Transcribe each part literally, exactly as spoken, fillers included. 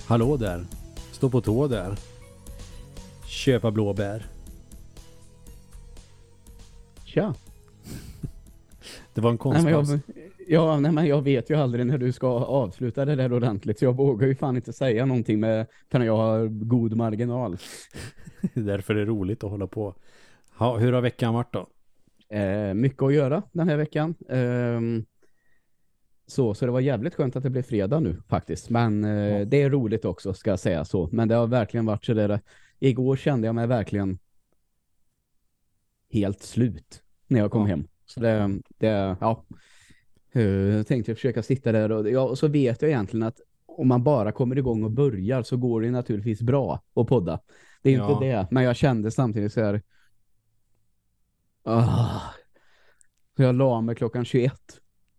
Hallå där. Stå på tå där. Köpa blåbär. Tja. Det var en konstpaus. Nej, men jag, ja, nej, men jag vet ju aldrig när du ska avsluta det där ordentligt. Så jag vågar ju fan inte säga någonting med förrän jag har god marginal. Därför är det roligt att hålla på. Ha, hur har veckan varit då? Eh, mycket att göra den här veckan. Eh, så, så det var jävligt skönt att det blev fredag nu faktiskt. Men eh, ja. Det är roligt också, ska jag säga så. Men det har verkligen varit så där. Igår kände jag mig verkligen helt slut när jag kom ja. hem. Så det, det ja. Jag tänkte försöka sitta där och, ja, och så vet jag egentligen att om man bara kommer igång och börjar så går det naturligtvis bra att podda. Det är ja. inte det, men jag kände samtidigt så här ah, så jag la mig klockan tjugoett.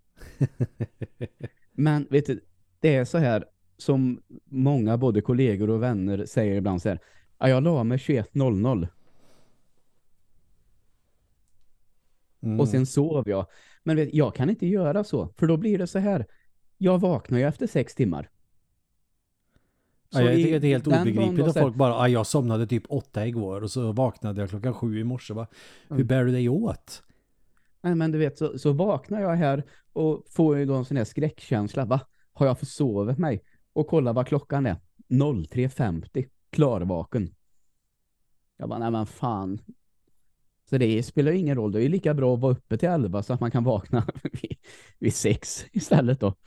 Men vet du, det är så här som många både kollegor och vänner säger ibland så här, ja, jag la mig tjugoett noll noll. Mm. Och sen sov jag. Men vet, jag kan inte göra så. För då blir det så här. Jag vaknar ju efter sex timmar. Ja, jag tycker det är helt obegripligt att folk bara, ah, jag somnade typ åtta igår och så vaknade jag klockan sju i morse. Va? Hur mm. bär du dig åt? Nej, men du vet, så, så vaknar jag här och får ju då en sån här skräckkänsla. Va? Har jag försovit mig? Och kolla vad klockan är. tre femtio. Klarvaken. Jag bara, nej men fan. Så det spelar ju ingen roll. Det är ju lika bra att vara uppe till elva så att man kan vakna vid, vid sex istället då.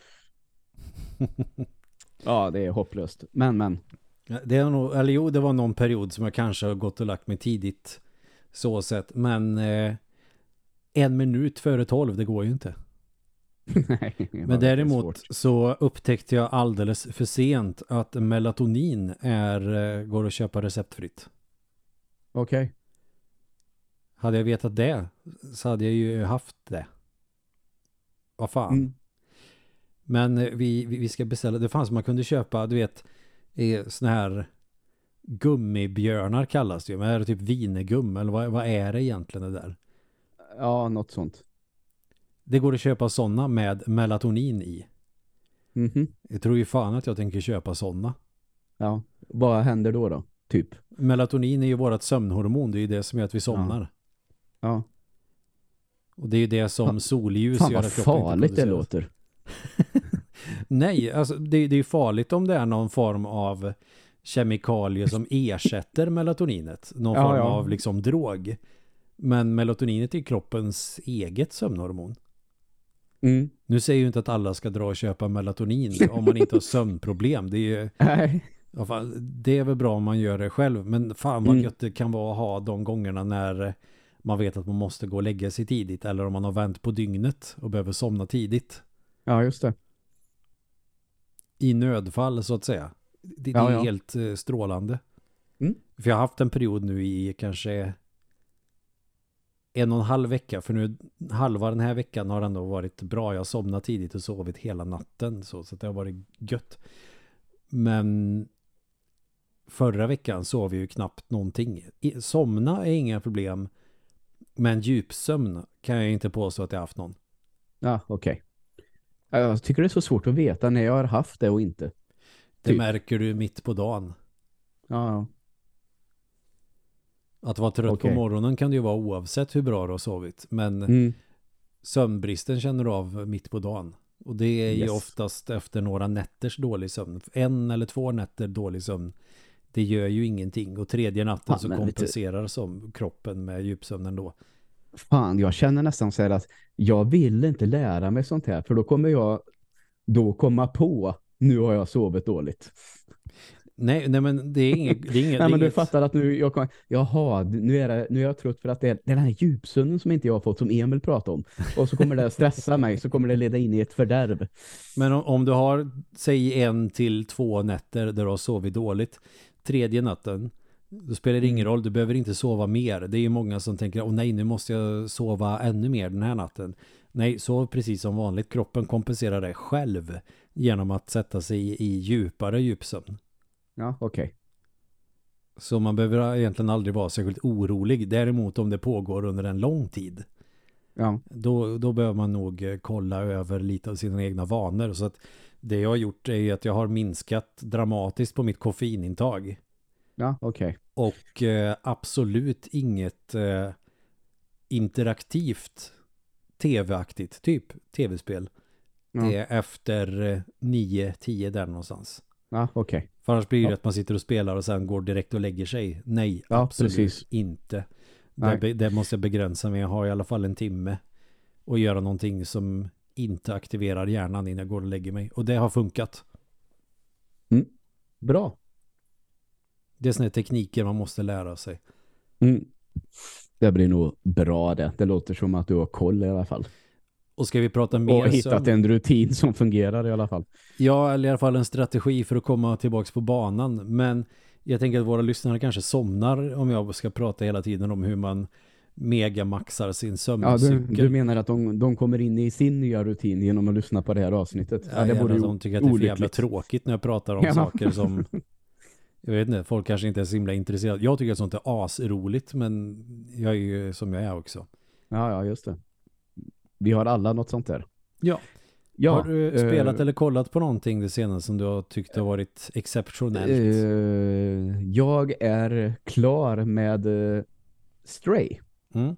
Ja, det är hopplöst. Men, men. Ja, det är nog, eller jo, det var någon period som jag kanske har gått och lagt mig tidigt så sett. Men eh, en minut före tolv, det går ju inte. Nej, men däremot så upptäckte jag alldeles för sent att melatonin är, eh, går att köpa receptfritt. Okej. Okay. Hade jag vetat det så hade jag ju haft det. Vad fan. Mm. Men vi, vi ska beställa. Det fanns som man kunde köpa, du vet, såna här gummibjörnar kallas det ju. Men är det typ vinegum eller vad, vad är det egentligen det där? Ja, något sånt. Det går att köpa sådana med melatonin i. Mm-hmm. Jag tror ju fan att jag tänker köpa sådana. Ja, vad händer då då? Typ. Melatonin är ju vårat sömnhormon. Det är ju det som gör att vi somnar. Ja. Ja. Och det är ju det som fan, solljus fan gör att klockan inte farligt det låter. Nej, alltså det, det är ju farligt om det är någon form av kemikalie som ersätter melatoninet. Någon ja, form ja. av liksom drog. Men melatoninet är kroppens eget sömnhormon. Mm. Nu säger ju inte att alla ska dra och köpa melatonin om man inte har sömnproblem. Det är ju, ja, fan, det är väl bra om man gör det själv. Men fan vad mm. gött det kan vara att ha de gångerna när man vet att man måste gå och lägga sig tidigt. Eller om man har vänt på dygnet och behöver somna tidigt. Ja, just det. I nödfall så att säga. Det, det ja, är ja. helt uh, strålande. Mm. För jag har haft en period nu i kanske en och en halv vecka. För nu halva den här veckan har ändå varit bra. Jag har somnat tidigt och sovit hela natten. Så, så det har varit gött. Men förra veckan sov jag ju knappt någonting. Somna är inga problem. Men djupsömn kan jag inte påstå att jag har haft någon. Ja, okej. Okay. Jag tycker det är så svårt att veta när jag har haft det och inte. Det typ. Märker du mitt på dagen. Ja. Att vara trött okay. på morgonen kan det ju vara oavsett hur bra du har sovit. Men mm. sömnbristen känner du av mitt på dagen. Och det är yes. ju oftast efter några nätters dålig sömn. En eller två nätter dålig sömn. Det gör ju ingenting. Och tredje natten ja, så kompenserar lite... som kroppen med djupsömnen då. Fan, jag känner nästan så här att jag vill inte lära mig sånt här. För då kommer jag då komma på nu har jag sovit dåligt. Nej, nej men det är inget... Det är inget nej, men du inget... fattar att nu jag kommer... Jaha, nu är, det, nu är jag trött för att det är, det är den här djupsömnen som inte jag har fått som Emil pratade om. Och så kommer det stressa mig, så kommer det leda in i ett fördärv. Men om, om du har, säg en till två nätter där du har sovit dåligt, tredje natten, då spelar det ingen roll, du behöver inte sova mer. Det är ju många som tänker, åh nej, nu måste jag sova ännu mer den här natten. Nej, sov precis som vanligt. Kroppen kompenserar det själv genom att sätta sig i, i djupare djupsömn. Ja, okej. Okay. Så man behöver egentligen aldrig vara särskilt orolig. Däremot om det pågår under en lång tid. Ja. Då, då behöver man nog eh, kolla över lite av sina egna vanor. Så att det jag har gjort är ju att jag har minskat dramatiskt på mitt koffeinintag. Ja, okej. Och eh, absolut inget eh, interaktivt tv-aktigt, typ tv-spel. Ja. Eh, efter eh, nio tio där någonstans. Ja, okej. För annars blir det Ja. att man sitter och spelar och sen går direkt och lägger sig. Nej, Ja, absolut precis. inte. Nej. Det, det måste jag begränsa mig. Jag har i alla fall en timme och göra någonting som inte aktiverar hjärnan innan jag går och lägger mig. Och det har funkat. Mm. Bra. Det är såna här tekniker man måste lära sig. Mm. Det blir nog bra det. Det låter som att du har koll i alla fall. Och ska vi prata mer Och hittat sömn? en rutin som fungerar i alla fall. Ja, eller i alla fall en strategi för att komma tillbaka på banan. Men jag tänker att våra lyssnare kanske somnar om jag ska prata hela tiden om hur man megamaxar sin Ja, sömncykel. du, du menar att de, de kommer in i sin nya rutin genom att lyssna på det här avsnittet? Ja, det ja, vore ju de tycker att det är för jävla olyckligt. tråkigt när jag pratar om Ja. saker som jag vet inte, folk kanske inte är så himla intresserade. Jag tycker att sånt är asroligt, men jag är ju som jag är också. Ja, ja, just det. Vi har alla något sånt där. Ja. Ja, Har du spelat eh, eller kollat på någonting det senaste som du har tyckt har varit exceptionellt? eh, jag är klar med eh, Stray. Mm.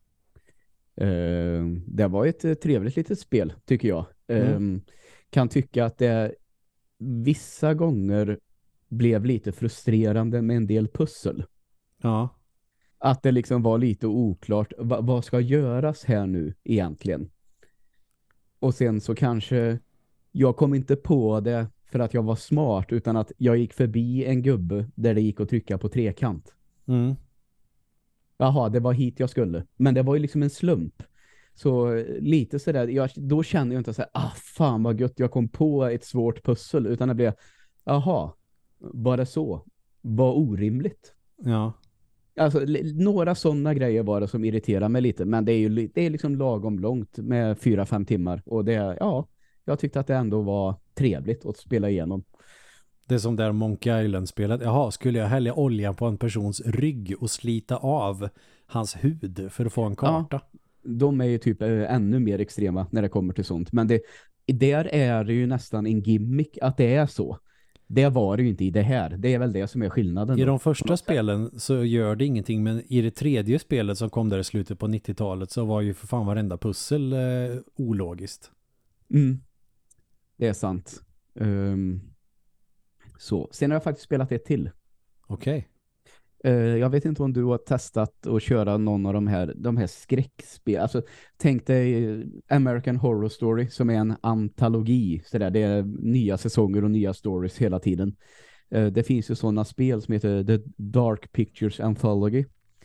Eh, det var ett eh, trevligt litet spel, tycker jag. Eh, Mm. Kan tycka att det vissa gånger blev lite frustrerande med en del pussel. Ja. Att det liksom var lite oklart. Va, vad ska göras här nu egentligen? Och sen så kanske jag kom inte på det för att jag var smart, utan att jag gick förbi en gubbe där det gick att trycka på trekant. Mm. Jaha, det var hit jag skulle. Men det var ju liksom en slump. Så eh, lite sådär, jag, då kände jag inte så här, ah fan vad gött, jag kom på ett svårt pussel. Utan det blev, jaha, var det så? Var orimligt. Ja. Alltså, li- några sådana grejer var det som irriterar mig lite. Men det är ju li- det är liksom lagom långt med fyra, fem timmar. Och det, ja, jag tyckte att det ändå var trevligt att spela igenom. Det är som där Monkey Island-spelet. Jaha, skulle jag hälla olja på en persons rygg och slita av hans hud för att få en karta? Ja, de är ju typ eh, ännu mer extrema när det kommer till sånt. Men det, där är det ju nästan en gimmick att det är så. Det var det ju inte i det här. Det är väl det som är skillnaden. I då. de första spelen så gör det ingenting, men i det tredje spelet som kom där i slutet på nittiotalet så var ju för fan varenda pussel eh, ologiskt. Mm. Det är sant. Ehm, så. Sen har jag faktiskt spelat ett till. Okej. Eh, jag vet inte om du har testat att köra någon av de här, de här skräckspel. Alltså, tänk dig eh, American Horror Story som är en antologi. Så där. Det är nya säsonger och nya stories hela tiden. Eh, det finns ju sådana spel som heter The Dark Pictures Anthology.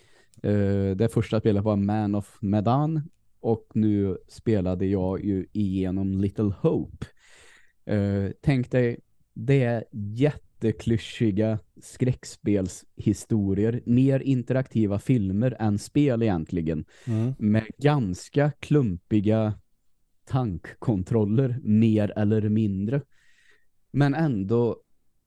Eh, det första spelet var Man of Medan. Och nu spelade jag ju igenom Little Hope. Eh, tänk dig, det är jätteklyschiga skräckspelshistorier. Mer interaktiva filmer än spel egentligen. Mm. Med ganska klumpiga tankkontroller, mer eller mindre. Men ändå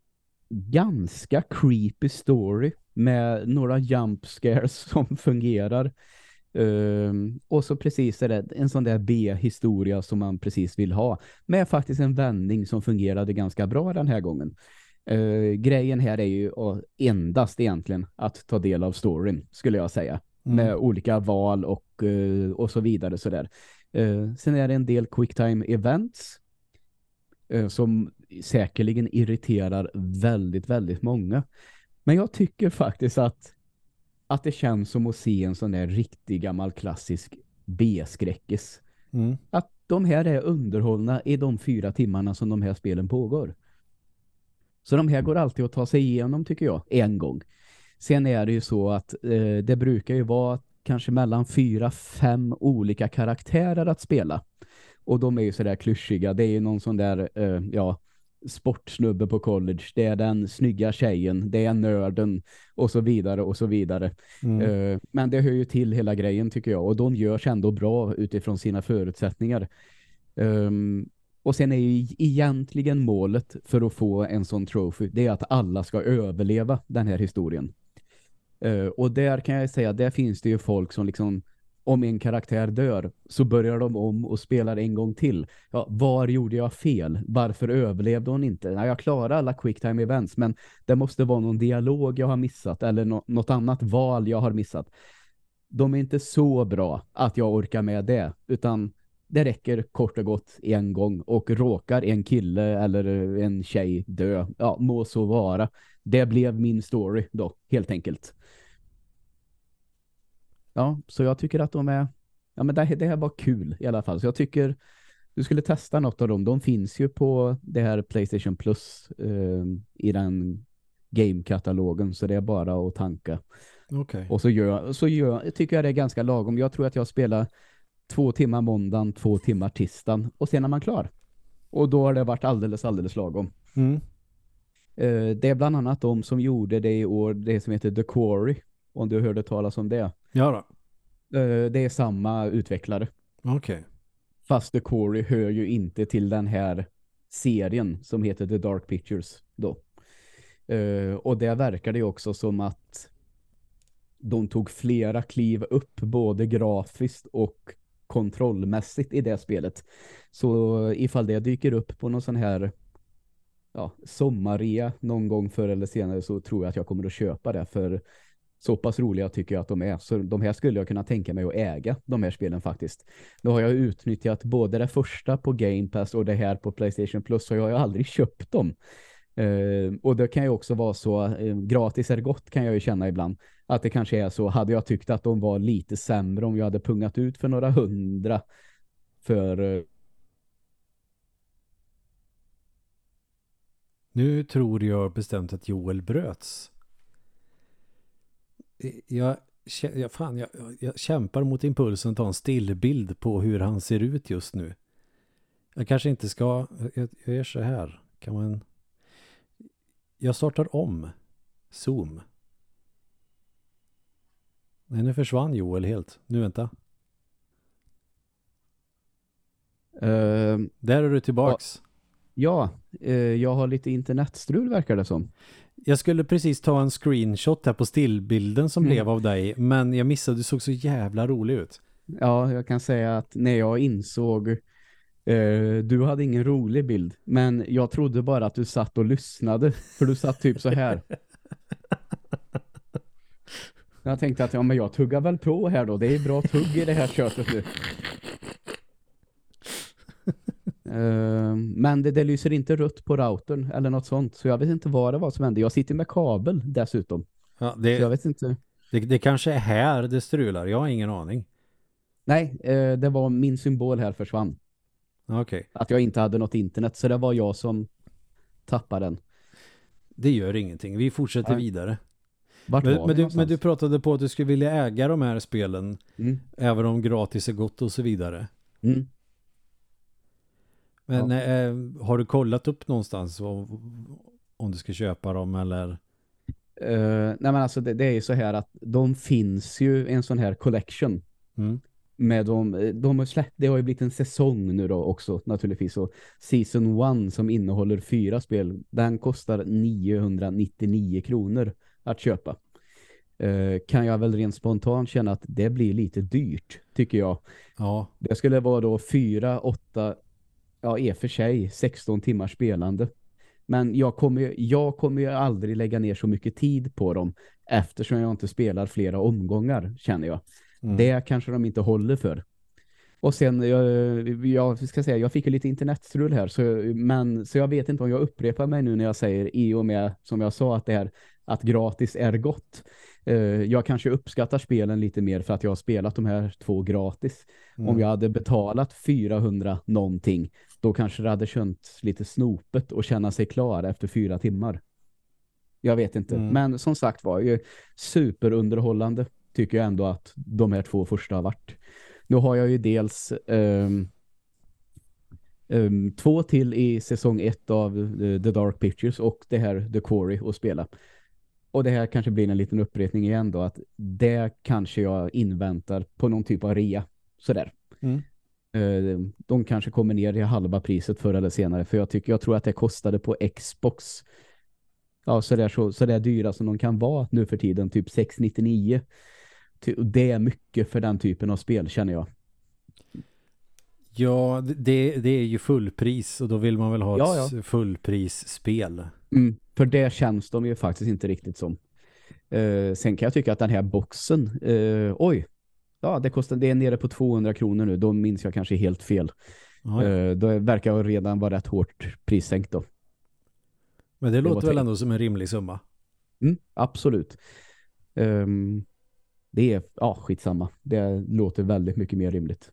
ganska creepy story med några jump scares som fungerar. Um, och så precis är det en sån där B-historia som man precis vill ha. Med faktiskt en vändning som fungerade ganska bra den här gången. Uh, grejen här är ju uh, endast egentligen att ta del av storyn, skulle jag säga. Mm. Med olika val och, uh, och så vidare. Sådär. Uh, sen är det en del quicktime events uh, som säkerligen irriterar väldigt, väldigt många. Men jag tycker faktiskt att att det känns som att se en sån där riktig gammal klassisk B-skräckis. Mm. Att de här är underhållna i de fyra timmarna som de här spelen pågår. Så de här går alltid att ta sig igenom, tycker jag, en gång. Sen är det ju så att eh, det brukar ju vara kanske mellan fyra, fem olika karaktärer att spela. Och de är ju sådär klyschiga. Det är ju någon sån där, eh, ja, sportsnubbe på college. Det är den snygga tjejen. Det är nörden. Och så vidare och så vidare. Mm. Eh, men det hör ju till hela grejen, tycker jag. Och de görs ändå bra utifrån sina förutsättningar. Um, och sen är ju egentligen målet för att få en sån trophy, det är att alla ska överleva den här historien. Uh, och där kan jag säga, där finns det ju folk som liksom om en karaktär dör så börjar de om och spelar en gång till. Ja, var gjorde jag fel? Varför överlevde hon inte? Nej, jag klarar alla quicktime events, men det måste vara någon dialog jag har missat eller no- något annat val jag har missat. De är inte så bra att jag orkar med det, utan det räcker kort och gott en gång, och råkar en kille eller en tjej dö, ja, må så vara. Det blev min story då, helt enkelt. Ja, så jag tycker att de är, ja, men det, det här var kul i alla fall. Så jag tycker du skulle testa något av dem. De finns ju på det här PlayStation Plus eh, i den game-katalogen, så det är bara att tanka. Okej. Och så gör, så gör, tycker jag det är ganska lagom. Jag tror att jag spelar två timmar måndagen, två timmar tisdagen, och sen är man klar. Och då har det varit alldeles, alldeles lagom. Mm. Eh, det är bland annat de som gjorde det i år, det som heter The Quarry, om du hörde talas om det. Ja då. Eh, det är samma utvecklare. Okej. Fast The Quarry hör ju inte till den här serien som heter The Dark Pictures då. Uh, och det verkar det också som att de tog flera kliv upp både grafiskt och kontrollmässigt i det spelet. Så ifall det dyker upp på någon sån här ja, sommarrea någon gång förr eller senare, så tror jag att jag kommer att köpa det, för så pass roliga tycker jag att de är. Så de här skulle jag kunna tänka mig att äga, de här spelen faktiskt. Nu har jag utnyttjat både det första på Game Pass och det här på PlayStation Plus, så jag har ju aldrig köpt dem. Uh, och det kan ju också vara så, uh, gratis är gott kan jag ju känna ibland. Att det kanske är så, hade jag tyckt att de var lite sämre om jag hade pungat ut för några hundra för... Uh... Nu tror jag bestämt att Joel bröts. Jag, jag, fan, jag, jag kämpar mot impulsen att ta en stillbild på hur han ser ut just nu. Jag kanske inte ska... Jag, jag gör så här. Kan man... Jag startar om Zoom. Nej, nu försvann Joel helt. Nu vänta. Uh, Där är du tillbaks. Ja, uh, jag har lite internetstrul verkar det som. Jag skulle precis ta en screenshot här på stillbilden som Mm. blev av dig. Men jag missade, du såg så jävla rolig ut. Ja, jag kan säga att när jag insåg uh, du hade ingen rolig bild, men jag trodde bara att du satt och lyssnade, för du satt typ så här. Jag tänkte att ja, men jag tuggar väl på här då. Det är bra tugg i det här köttet nu. uh, men det, det lyser inte rött på routern eller något sånt. Så jag vet inte vad det var som hände. Jag sitter med kabel dessutom. Ja, det, så jag vet inte. Det, det kanske är här det strular. Jag har ingen aning. Nej, uh, det var min symbol här försvann. Okej. Okay. Att jag inte hade något internet. Så det var jag som tappade den. Det gör ingenting. Vi fortsätter Nej. vidare. Vart men, var men, vi du, men du pratade på att du skulle vilja äga de här spelen. Mm. Även om gratis är gott och så vidare. Mm. Men ja. eh, har du kollat upp någonstans om, om du ska köpa dem eller? Uh, nej men alltså det, det är ju så här att de finns ju en sån här collection. Mm. Med de, de har släppt, det har ju blivit en säsong nu då också naturligtvis. Och Season ett som innehåller fyra spel, den kostar niohundranittionio kronor att köpa. Uh, kan jag väl rent spontant känna att det blir lite dyrt, tycker jag. Ja. Det skulle vara då fyra, åtta, ja i och för sig sexton timmar spelande. Men jag kommer, jag kommer ju aldrig lägga ner så mycket tid på dem eftersom jag inte spelar flera omgångar, känner jag. Mm. Det kanske de inte håller för. Och sen, jag, jag ska säga, jag fick ju lite internetstrul här, så, men, så jag vet inte om jag upprepar mig nu när jag säger i och med, som jag sa, att det här att gratis är gott. Uh, jag kanske uppskattar spelen lite mer för att jag har spelat de här två gratis. Mm. Om jag hade betalat fyrahundra någonting, då kanske det hade känts lite snopet och känna sig klar efter fyra timmar. Jag vet inte. Mm. Men som sagt var ju superunderhållande, tycker jag ändå att de här två första har varit. Nu har jag ju dels um, um, två till i säsong ett av uh, The Dark Pictures och det här The Quarry att spela. Och det här kanske blir en liten upprepning igen då, att det kanske jag inväntar på någon typ av rea. Sådär. Mm. Uh, de kanske kommer ner i halva priset förr eller senare, för jag tycker jag tror att det kostade på Xbox ja, så där, så, så där dyra som de kan vara nu för tiden, typ sex nittionio. Ty- och det är mycket för den typen av spel, känner jag. Ja, det, det är ju fullpris och då vill man väl ha Ja, ja. ett fullprisspel. Mm, för det känns de ju faktiskt inte riktigt som. Eh, sen kan jag tycka att den här boxen, eh, oj, ja, det kostar, det är nere på tvåhundra kronor nu. Då minns jag kanske helt fel. Ja, ja. Eh, då verkar jag redan vara rätt hårt prissänkt då. Men det, Det var låter väl tänkt. ändå som en rimlig summa. Mm, absolut. Ehm, det är, ja, skitsamma. Det låter väldigt mycket mer rimligt.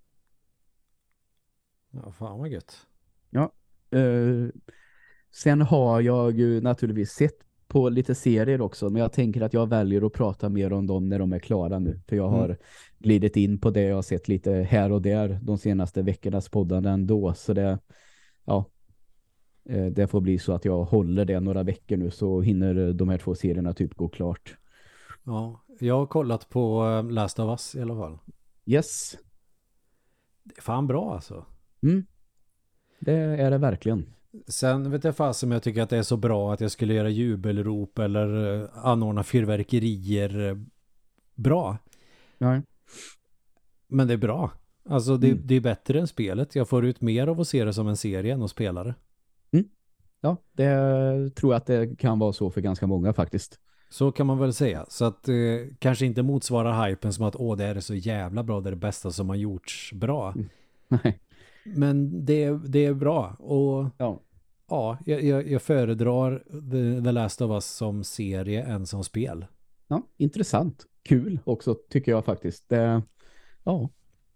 Ja, fan vad gött. Ja. Eh, sen har jag ju naturligtvis sett på lite serier också, men jag tänker att jag väljer att prata mer om dem när de är klara nu. För jag har Mm. glidit in på det jag har sett lite här och där de senaste veckornas poddande ändå. Så det, ja, eh, det får bli så att jag håller det några veckor nu, så hinner de här två serierna typ gå klart. Ja, jag har kollat på eh, Last of Us i alla fall. Yes. Det är fan bra alltså. Mm. Det är det verkligen. Sen vet jag fast om jag tycker att det är så bra att jag skulle göra jubelrop eller eh, anordna fyrverkerier eh, bra. Ja. Men det är bra. Alltså det, Mm. det är bättre än spelet. Jag får ut mer av att se det som en serie än att spela det. Mm. Ja, det tror jag att det kan vara så för ganska många faktiskt. Så kan man väl säga. Så att eh, kanske inte motsvarar hypen som att åh det här är så jävla bra, det är det bästa som har gjorts bra. Mm. Nej. Men det, det är bra. Och Ja. ja, jag, jag, jag föredrar The, The Last of Us som serie än som spel. Ja, intressant. Kul också tycker jag faktiskt. Det, ja.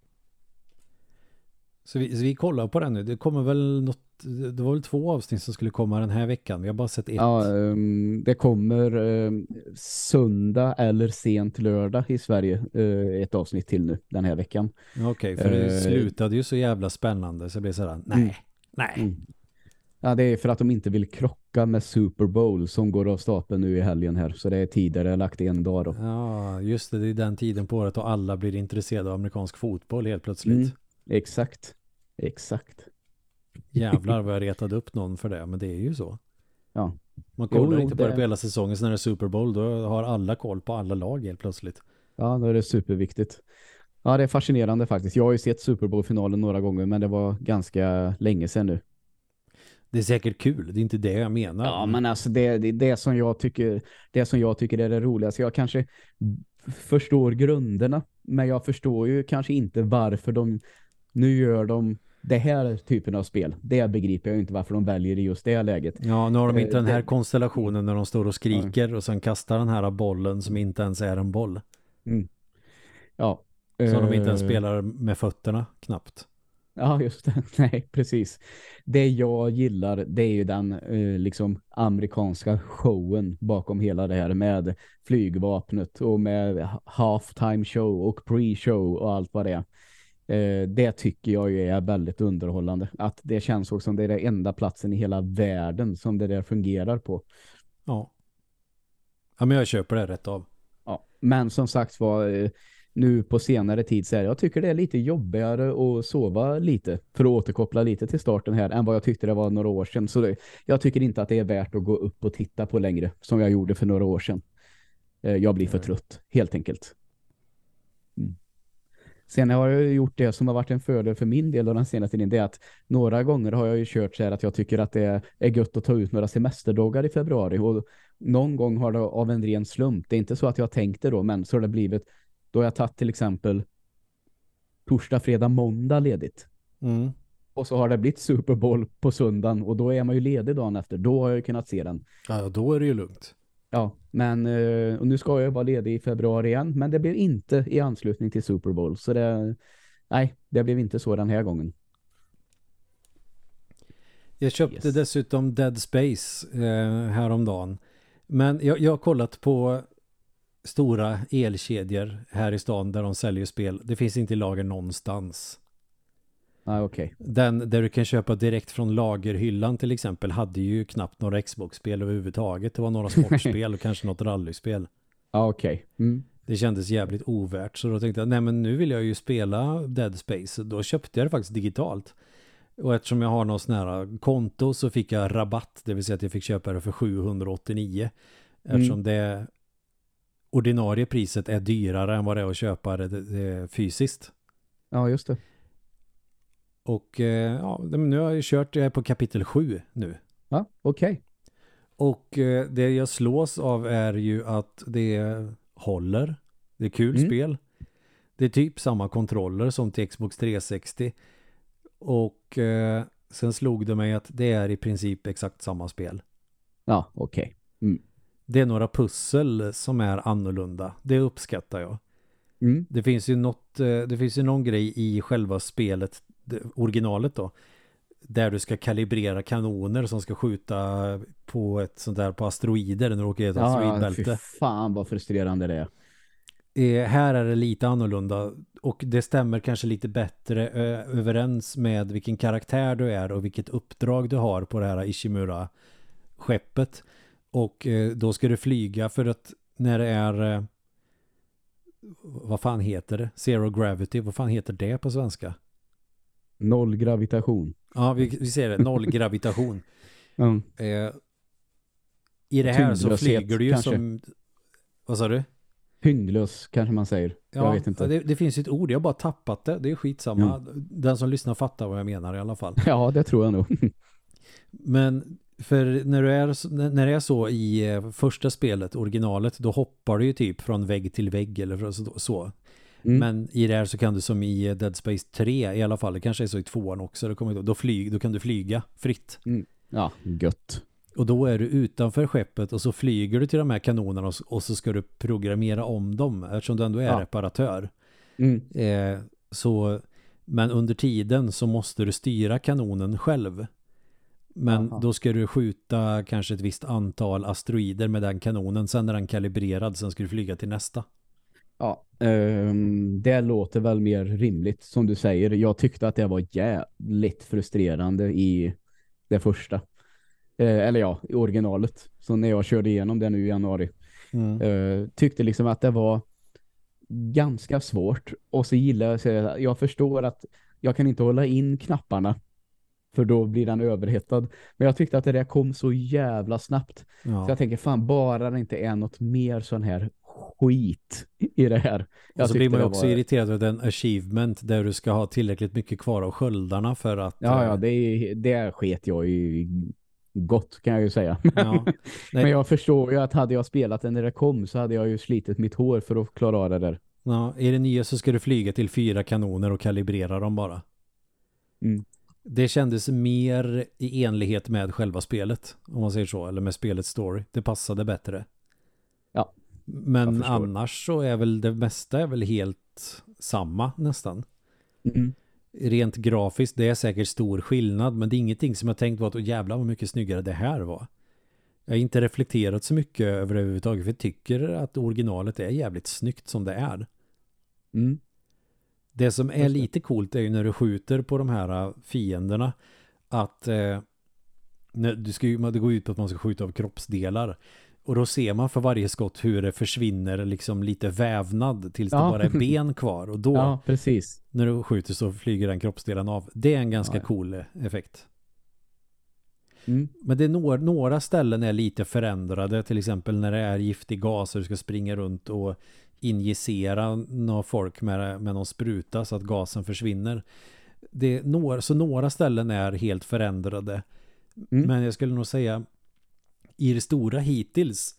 Så vi, så vi kollar på den nu. Det kommer väl något, det var väl två avsnitt som skulle komma den här veckan. Vi har bara sett ett. Ja, um, det kommer um, söndag eller sent lördag i Sverige uh, ett avsnitt till nu den här veckan. Okej, okay, för det Uh, slutade ju så jävla spännande så det blir sådär, nej, mm. nej. Mm. Ja, det är för att de inte vill krocka med Super Bowl som går av stapeln nu i helgen här. Så det är tidigare lagt en dag då. Ja, just det. Det är den tiden på året och alla blir intresserade av amerikansk fotboll helt plötsligt. Mm. Exakt. Exakt. Jävlar vad jag retade upp någon för det, men det är ju så. Ja. Man kollar Jo, inte på det... det på hela säsongen, så när det är Super Bowl då har alla koll på alla lag helt plötsligt. Ja, då är det superviktigt. Ja, det är fascinerande faktiskt. Jag har ju sett Super Bowl-finalen några gånger, men det var ganska länge sedan nu. Det är säkert kul, det är inte det jag menar. Ja, men alltså det, det, det som jag tycker det som jag tycker är det roligaste. Jag kanske förstår grunderna, men jag förstår ju kanske inte varför de nu gör de det här typen av spel. Det begriper jag ju inte varför de väljer i just det läget. Ja, nu har de inte den här det... konstellationen när de står och skriker ja. och sen kastar den här bollen som inte ens är en boll. Mm. Ja. Så uh... de inte ens uh... spelar med fötterna knappt. Ja, just det. Nej, precis. Det jag gillar, det är ju den eh, liksom amerikanska showen bakom hela det här med flygvapnet och med halftime show och pre-show och allt vad det är. Eh, det tycker jag ju är väldigt underhållande. Att det känns också som det är den enda platsen i hela världen som det där fungerar på. Ja. Ja, men jag köper det rätt av. Ja, men som sagt var... Eh, nu på senare tid så är jag tycker det är lite jobbigare att sova lite för att återkoppla lite till starten här än vad jag tyckte det var några år sedan. Så det, jag tycker inte att det är värt att gå upp och titta på längre som jag gjorde för några år sedan. Jag blir för trött, helt enkelt. Mm. Sen har jag gjort det som har varit en fördel för min del av den senaste tiden. Det är att några gånger har jag ju kört så här att jag tycker att det är gött att ta ut några semesterdagar i februari. Och någon gång har det av en ren slump. Det är inte så att jag tänkte då, men så har det blivit. Då har jag tagit till exempel torsdag, fredag, måndag ledigt. Mm. Och så har det blivit Super Bowl på söndagen och då är man ju ledig dagen efter. Då har jag kunnat se den. Ja, då är det ju lugnt. Ja, men och nu ska jag vara ledig i februari igen. Men det blir inte i anslutning till Super Bowl. Så det, nej, det blev inte så den här gången. Jag köpte yes. dessutom Dead Space eh, häromdagen. Men jag, jag har kollat på stora elkedjor här i stan där de säljer spel. Det finns inte i lager någonstans. Ah, okay. Den där du kan köpa direkt från lagerhyllan till exempel hade ju knappt några Xbox-spel överhuvudtaget. Det var några sportspel och kanske något rallyspel. Ah, okej. Okay. Mm. Det kändes jävligt ovärt. Så då tänkte jag, nej men nu vill jag ju spela Dead Space. Då köpte jag det faktiskt digitalt. Och eftersom jag har någon sån här konto så fick jag rabatt. Det vill säga att jag fick köpa det för sjuhundraåttionio. Eftersom mm. det ordinarie priset är dyrare än vad det är att köpa det, det fysiskt. Ja, just det. Och eh, ja, nu har jag ju kört, jag är på kapitel sju nu. Ja, okej. Okay. Och eh, det jag slås av är ju att det håller. Det är kul Mm. spel. Det är typ samma kontroller som till Xbox trehundrasextio. Och eh, sen slog det mig att det är i princip exakt samma spel. Ja, okej. Okay. Mm. Det är några pussel som är annorlunda. Det uppskattar jag. Mm. Det finns ju något, eh, det finns ju någon grej i själva spelet, det, originalet då, där du ska kalibrera kanoner som ska skjuta på ett sånt där på asteroider när du åker i ett Ja, asteroidbälte. fy fan vad frustrerande det är. Eh, här är det lite annorlunda och det stämmer kanske lite bättre eh, överens med vilken karaktär du är och vilket uppdrag du har på det här Ishimura-skeppet. Och eh, då ska du flyga för att när det är eh, vad fan heter det? Zero Gravity, vad fan heter det på svenska? Noll gravitation. Ja, vi, vi ser det. Noll gravitation. Mm. Eh, I det här så flyger du ju kanske. som... Vad sa du? Tyngdlös kanske man säger. Ja, jag vet inte. Det, det finns ju ett ord, jag har bara tappat det. Det är skitsamma. Mm. Den som lyssnar fattar vad jag menar i alla fall. Ja, det tror jag nog. Men för när, du är, när det är så i eh, första spelet, originalet, då hoppar du ju typ från vägg till vägg eller så. Mm. Men i det här så kan du som i Dead Space tre i alla fall, det kanske är så i tvåan också, då, då, flyg, då kan du flyga fritt. Mm. Ja, gött. Och då är du utanför skeppet och så flyger du till de här kanonerna och, och så ska du programmera om dem eftersom du ändå är ja. reparatör. Mm. Eh, så, men under tiden så måste du styra kanonen själv. Men Aha. då ska du skjuta kanske ett visst antal asteroider med den kanonen. Sen är den kalibrerad, sen ska du flyga till nästa. Ja, um, det låter väl mer rimligt som du säger. Jag tyckte att det var jävligt frustrerande i det första. Eh, eller ja, i originalet. Så när jag körde igenom det nu i januari. Mm. Eh, tyckte liksom att det var ganska svårt. Och så gillar jag att säga, jag förstår att jag kan inte hålla in knapparna. För då blir den överhettad. Men jag tyckte att det där kom så jävla snabbt. Ja. Så jag tänker, fan, bara det inte är något mer sån här skit i det här. Jag och så blir man ju också var... irriterad över en achievement där du ska ha tillräckligt mycket kvar av sköldarna för att... Ja, ja, det, är, det sket jag i gott kan jag ju säga. Ja. Men jag förstår ju att hade jag spelat den när det kom så hade jag ju slitit mitt hår för att klara av det där. Ja, i det nya så ska du flyga till fyra kanoner och kalibrera dem bara. Mm. Det kändes mer i enlighet med själva spelet, om man säger så, eller med spelets story. Det passade bättre. Ja. Men annars så är väl det mesta är väl helt samma nästan. Mm. Rent grafiskt, det är säkert stor skillnad, men det är ingenting som jag tänkt var att jävla vad mycket snyggare det här var. Jag har inte reflekterat så mycket över det överhuvudtaget, för jag tycker att originalet är jävligt snyggt som det är. Mm. Det som är lite coolt är ju när du skjuter på de här fienderna att eh, när du ska ju, det går ut på att man ska skjuta av kroppsdelar och då ser man för varje skott hur det försvinner liksom lite vävnad tills ja. det bara är ben kvar och då ja, precis. När du skjuter så flyger den kroppsdelen av. Det är en ganska ja, ja. cool effekt. Mm. Men det är några, några ställen är lite förändrade, till exempel när det är giftig gas och du ska springa runt och injicera några folk med, med någon spruta så att gasen försvinner. Det är några, så några ställen är helt förändrade. Mm. Men jag skulle nog säga i det stora hittills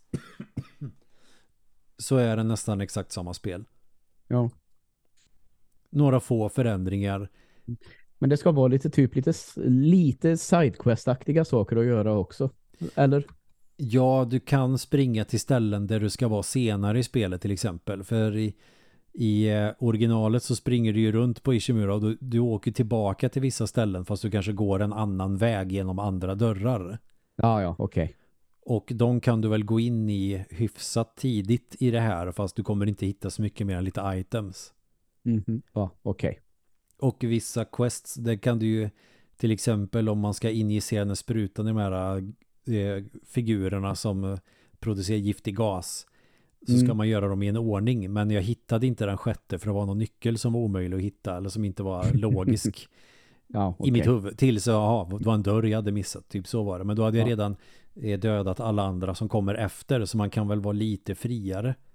så är det nästan exakt samma spel. Ja. Några få förändringar. Men det ska vara lite typ lite, lite sidequest-aktiga saker att göra också. Eller? Ja, du kan springa till ställen där du ska vara senare i spelet till exempel. För i, i originalet så springer du ju runt på Ishimura och du, du åker tillbaka till vissa ställen fast du kanske går en annan väg genom andra dörrar. Ja, ja, okej. Okay. Och de kan du väl gå in i hyfsat tidigt i det här fast du kommer inte hitta så mycket mer än lite items. Mm-hmm. Ja, okej. Okay. Och vissa quests, där kan du ju till exempel om man ska injicera den sprutan i de här eh, figurerna som producerar giftig gas så mm. ska man göra dem i en ordning. Men jag hittade inte den sjätte för det var någon nyckel som var omöjlig att hitta eller som inte var logisk ja, okay. i mitt huvud. Till så, aha, det var en dörr jag hade missat. Typ så var det. Men då hade jag ja. redan eh, dödat alla andra som kommer efter så man kan väl vara lite friare.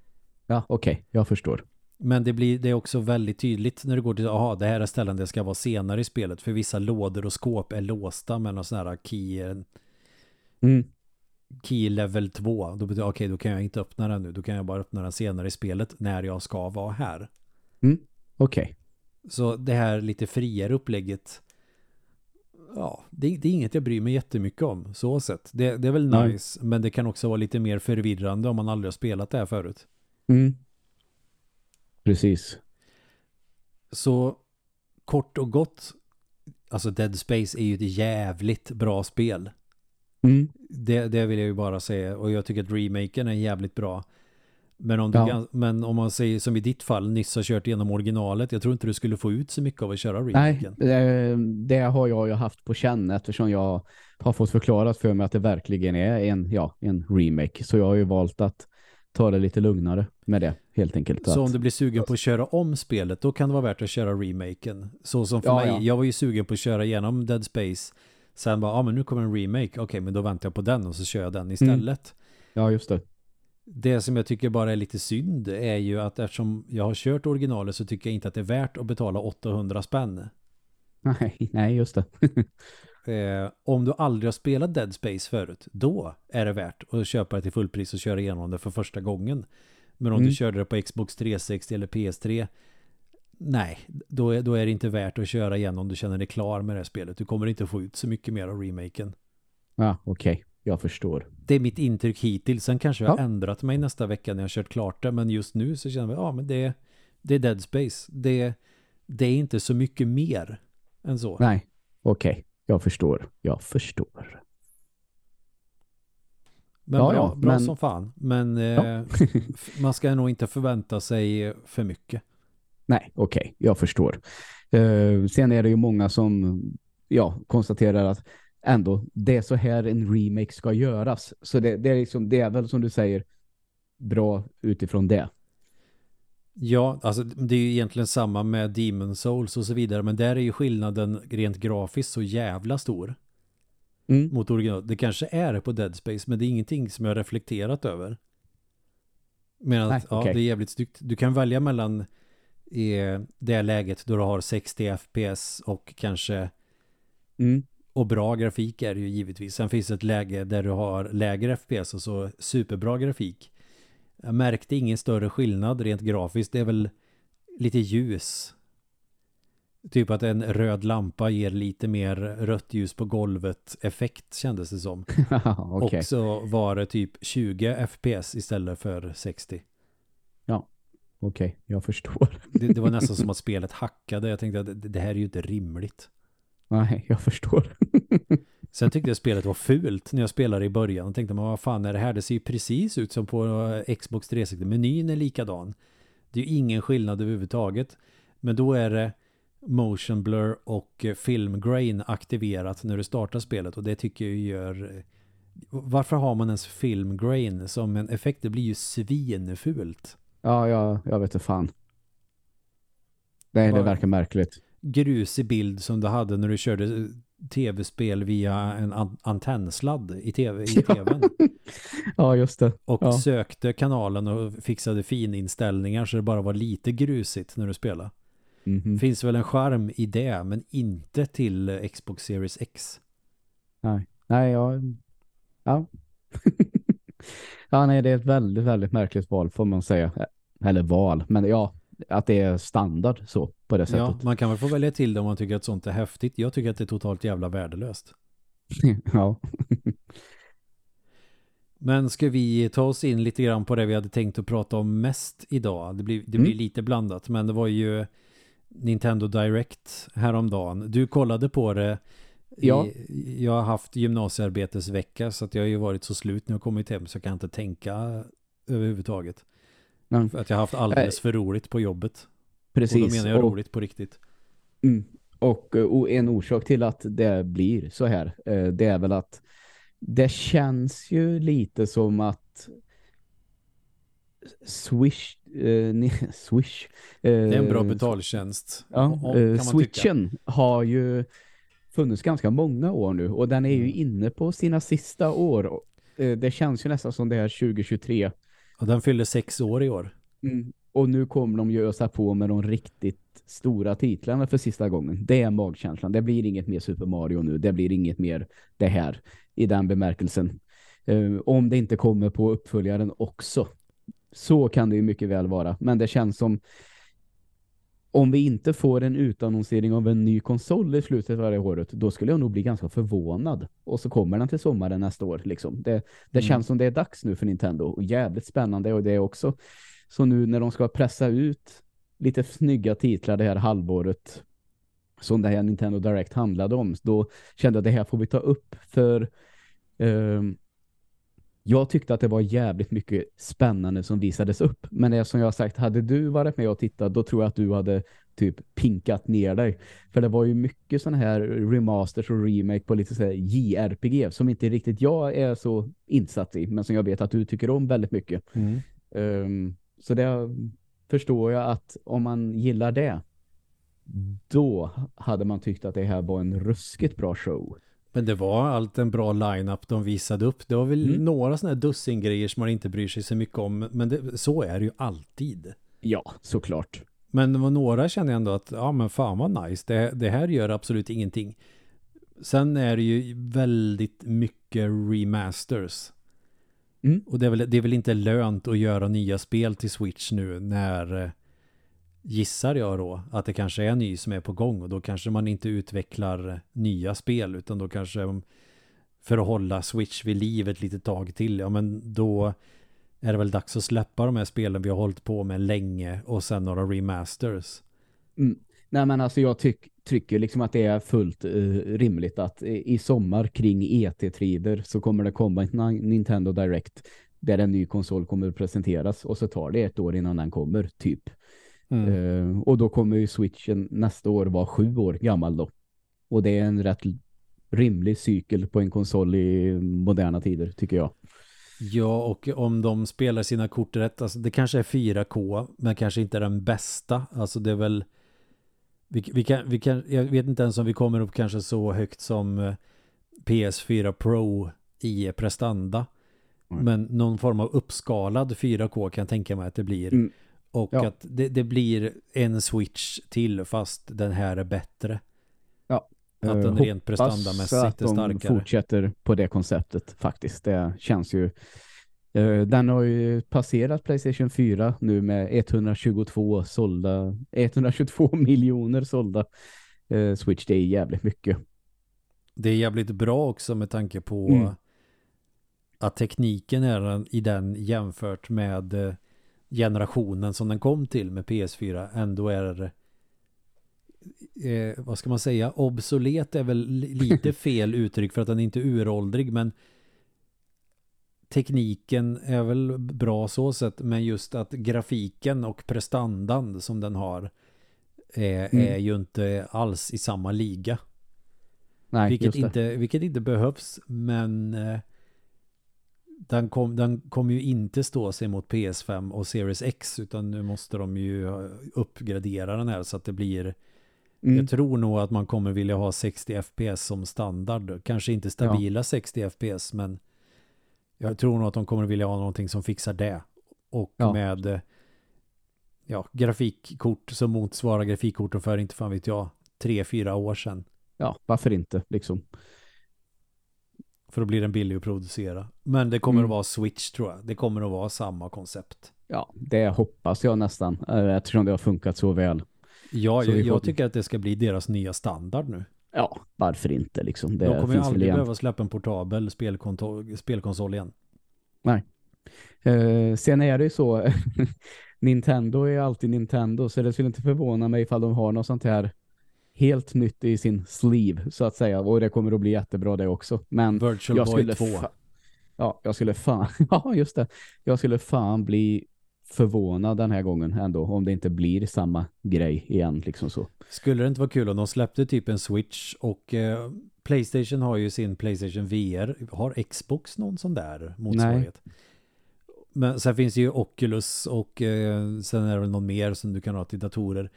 Ja, okej. Okay. Jag förstår. Men det blir det är också väldigt tydligt när du går till, aha, det här är ställen det ska vara senare i spelet. För vissa lådor och skåp är låsta med någon sån här key, Mm. key level två. Då betyder okej, okay, då kan jag inte öppna den nu. Då kan jag bara öppna den senare i spelet när jag ska vara här. Mm. Okej. Okay. Så det här lite friare upplägget, ja, det, det är inget jag bryr mig jättemycket om, så sett. Det, det är väl nice, mm. men det kan också vara lite mer förvirrande om man aldrig har spelat det här förut. Mm. Precis. Så kort och gott, alltså Dead Space är ju ett jävligt bra spel. Mm. Det, det vill jag ju bara säga. Och jag tycker att remaken är jävligt bra. Men om, du ja. kan, men om man säger som i ditt fall, nyss har kört igenom originalet, jag tror inte du skulle få ut så mycket av att köra remaken. Nej, det, det har jag ju haft på känn eftersom jag har fått förklarat för mig att det verkligen är en, ja, en remake. Så jag har ju valt att ta det lite lugnare med det, helt enkelt. Så att... om du blir sugen på att köra om spelet, då kan det vara värt att köra remaken. Så som för ja, mig, ja. jag var ju sugen på att köra igenom Dead Space. Sen bara, ja ah, men nu kommer en remake. Okej, okay, men då väntar jag på den och så kör jag den istället. Mm. Ja, just det. Det som jag tycker bara är lite synd är ju att eftersom jag har kört originalet så tycker jag inte att det är värt att betala åttahundra spänn. Nej, nej just det. Eh, om du aldrig har spelat Dead Space förut, då är det värt att köpa det till fullpris och köra igenom det för första gången. Men om mm. du körde det på Xbox tre sextio eller P S tre, nej, då är, då är det inte värt att köra igen om du känner dig klar med det här spelet. Du kommer inte få ut så mycket mer av remaken. Ja, okej. Okay. Jag förstår. Det är mitt intryck hittills. Sen kanske jag har ja. ändrat mig nästa vecka när jag har kört klart det. Men just nu så känner jag, ja men det, det är Dead Space. Det, det är inte så mycket mer än så. Nej, okej. Okay. Jag förstår. Jag förstår. Men ja, bra, ja, bra men... som fan. Men ja. eh, man ska nog inte förvänta sig för mycket. Nej, okej. Okay. Jag förstår. Uh, sen är det ju många som ja, konstaterar att ändå, det är så här en remake ska göras. Så det, det, är liksom, det är väl som du säger bra utifrån det. Ja, alltså det är ju egentligen samma med Demon Souls och så vidare. Men där är ju skillnaden rent grafiskt så jävla stor. Mm. Mot original. Det kanske är det på Dead Space, men det är ingenting som jag har reflekterat över. Men att, Nej, ja, okay. det är jävligt snyggt. Du kan välja mellan i det läget då du har sextio F P S och kanske... Mm. Och bra grafik är det ju givetvis. Sen finns det ett läge där du har lägre F P S och så superbra grafik. Jag märkte ingen större skillnad rent grafiskt. Det är väl lite ljus. Typ att en röd lampa ger lite mer rött ljus på golvet effekt kändes det som. okay. Och så var det typ tjugo F P S istället för sextio. Ja, okej. Okay. Jag förstår. det, det var nästan som att spelet hackade. Jag tänkte att det, det här är ju inte rimligt. Nej, jag förstår. Sen tyckte jag spelet var fult när jag spelade i början. Och tänkte man, vad fan är det här? Det ser ju precis ut som på Xbox tre sextio. Menyn är likadan. Det är ju ingen skillnad överhuvudtaget. Men då är det motion blur och film grain aktiverat när du startar spelet. Och det tycker jag gör... Varför har man ens film grain som en effekt? Det blir ju svinfult. Ja, ja jag vet inte fan. Nej, det verkar märkligt. Grusig bild som du hade när du körde tv-spel via en an- antennsladd i, TV, i tvn. Ja, just det. Och ja. sökte kanalen och fixade fininställningar så det bara var lite grusigt när du spelade. Mm-hmm. Finns väl en charm i det, men inte till Xbox Series X. Nej, nej, ja. Ja. ja, nej, det är ett väldigt, väldigt märkligt val får man säga. Eller val, men ja, att det är standard så på det sättet. Ja, man kan väl få välja till det om man tycker att sånt är häftigt. Jag tycker att det är totalt jävla värdelöst. ja. Men ska vi ta oss in lite grann på det vi hade tänkt att prata om mest idag? Det blir, det blir mm. lite blandat, men det var ju Nintendo Direct häromdagen. Du kollade på det. Ja. I, jag har haft gymnasiearbetesvecka så att jag har ju varit så slut när jag kommit hem så jag kan inte tänka överhuvudtaget. Mm. För att jag har haft alldeles för roligt på jobbet. Precis. Och då menar jag och, roligt på riktigt. Mm. Och, och en orsak till att det blir så här, det är väl att det känns ju lite som att Swish eh, Swish eh, det är en bra betaltjänst. Ja, eh, Switchen tycka. Har ju funnits ganska många år nu och den är ju inne på sina sista år. Eh, det känns ju nästan som det här tjugo tjugotre. Och den fyller sex år i år. Mm. Och nu kommer de ju ösa på med de riktigt stora titlarna för sista gången. Det är magkänslan. Det blir inget mer Super Mario nu. Det blir inget mer det här i den bemärkelsen. Uh, om det inte kommer på uppföljaren också. Så kan det ju mycket väl vara. Men det känns som om vi inte får en utannonsering av en ny konsol i slutet av det året, då skulle jag nog bli ganska förvånad. Och så kommer den till sommaren nästa år. Liksom. Det, det Mm. känns som det är dags nu för Nintendo. Och jävligt spännande. Och det är också så nu när de ska pressa ut lite snygga titlar det här halvåret som det här Nintendo Direct handlade om, då kände jag att det här får vi ta upp. För um, jag tyckte att det var jävligt mycket spännande som visades upp. Men det är som jag har sagt, hade du varit med och tittat, då tror jag att du hade typ pinkat ner dig. För det var ju mycket sån här remasters och remake på lite så här J R P G som inte riktigt jag är så insatt i, men som jag vet att du tycker om väldigt mycket. Mm. Um, så det förstår jag att om man gillar det, då hade man tyckt att det här var en ruskigt bra show. Men det var allt en bra line-up de visade upp. Det var väl mm. några sådana här dussin grejer som man inte bryr sig så mycket om. Men det, så är det ju alltid. Ja, såklart. Men det var några kände jag ändå att ja men fan vad nice. Det, det här gör absolut ingenting. Sen är det ju väldigt mycket remasters. Mm. Och det är, väl, det är väl inte lönt att göra nya spel till Switch nu när, gissar jag då, att det kanske är ny som är på gång, och då kanske man inte utvecklar nya spel, utan då kanske för att hålla Switch vid liv ett litet tag till, ja men då är det väl dags att släppa de här spelen vi har hållit på med länge och sen några remasters. Mm. Nej men alltså jag tyck, tycker liksom att det är fullt uh, rimligt att i, i sommar kring E T-trider så kommer det komma en Nintendo Direct där en ny konsol kommer att presenteras, och så tar det ett år innan den kommer typ. Mm. Uh, och då kommer ju Switchen nästa år vara sju år gammal då. Och det är en rätt rimlig cykel på en konsol i moderna tider tycker jag. Ja, och om de spelar sina kort rätt, alltså det kanske är fyra K, men kanske inte den bästa. Alltså det är väl vi, vi kan, vi kan, jag vet inte ens om vi kommer upp kanske så högt som P S fyra Pro i prestanda. Mm. Men någon form av uppskalad fyra K kan jag tänka mig att det blir. Mm. Och ja. att det, det blir en Switch till fast den här är bättre. Ja. Att den uh, rent prestandamässigt är starkare. De fortsätter på det konceptet faktiskt. Det känns ju... Uh, den har ju passerat PlayStation fyra nu med etthundratjugotvå sålda... etthundratjugotvå miljoner sålda uh, Switch. Det är jävligt mycket. Det är jävligt bra också med tanke på mm. att tekniken är i den jämfört med generationen som den kom till med P S fyra ändå är... Eh, vad ska man säga? Obsolet är väl lite fel uttryck för att den inte är uråldrig, men tekniken är väl bra så sätt, men just att grafiken och prestandan som den har är, mm. är ju inte alls i samma liga. Nej, vilket, inte, vilket inte behövs, men eh, den kommer den kom ju inte stå sig mot P S fem och Series X, utan nu måste de ju uppgradera den här så att det blir Mm. Jag tror nog att man kommer vilja ha sextio F P S som standard. Kanske inte stabila ja. sextio F P S, men jag tror nog att de kommer vilja ha någonting som fixar det. Och ja. med ja, grafikkort som motsvarar grafikkorten för, inte fan vet jag, tre, fyra år sedan. Ja, varför inte liksom. För då blir den billig att producera. Men det kommer mm. att vara Switch tror jag. Det kommer att vara samma koncept. Ja, det hoppas jag nästan. Eftersom det har funkat så väl. Ja, jag, jag tycker att det ska bli deras nya standard nu. Ja, varför inte liksom. Det De kommer ju aldrig behöva släppa en portabel spelkonsol, spelkonsol igen. Nej. Uh, sen är det ju så Nintendo är alltid Nintendo, så det skulle inte förvåna mig ifall de har något sånt här helt nytt i sin sleeve så att säga, och det kommer att bli jättebra det också. Men Virtual jag Boy skulle två. Fa- ja, jag skulle fan ja, just det. Jag skulle fan bli förvånad den här gången ändå, om det inte blir samma grej igen liksom så. Skulle det inte vara kul om de släppte typ en Switch och eh, PlayStation har ju sin PlayStation V R. Har Xbox någon sån där motsvarighet? Nej. Men sen finns det ju Oculus och eh, sen är det någon mer som du kan ha till datorer.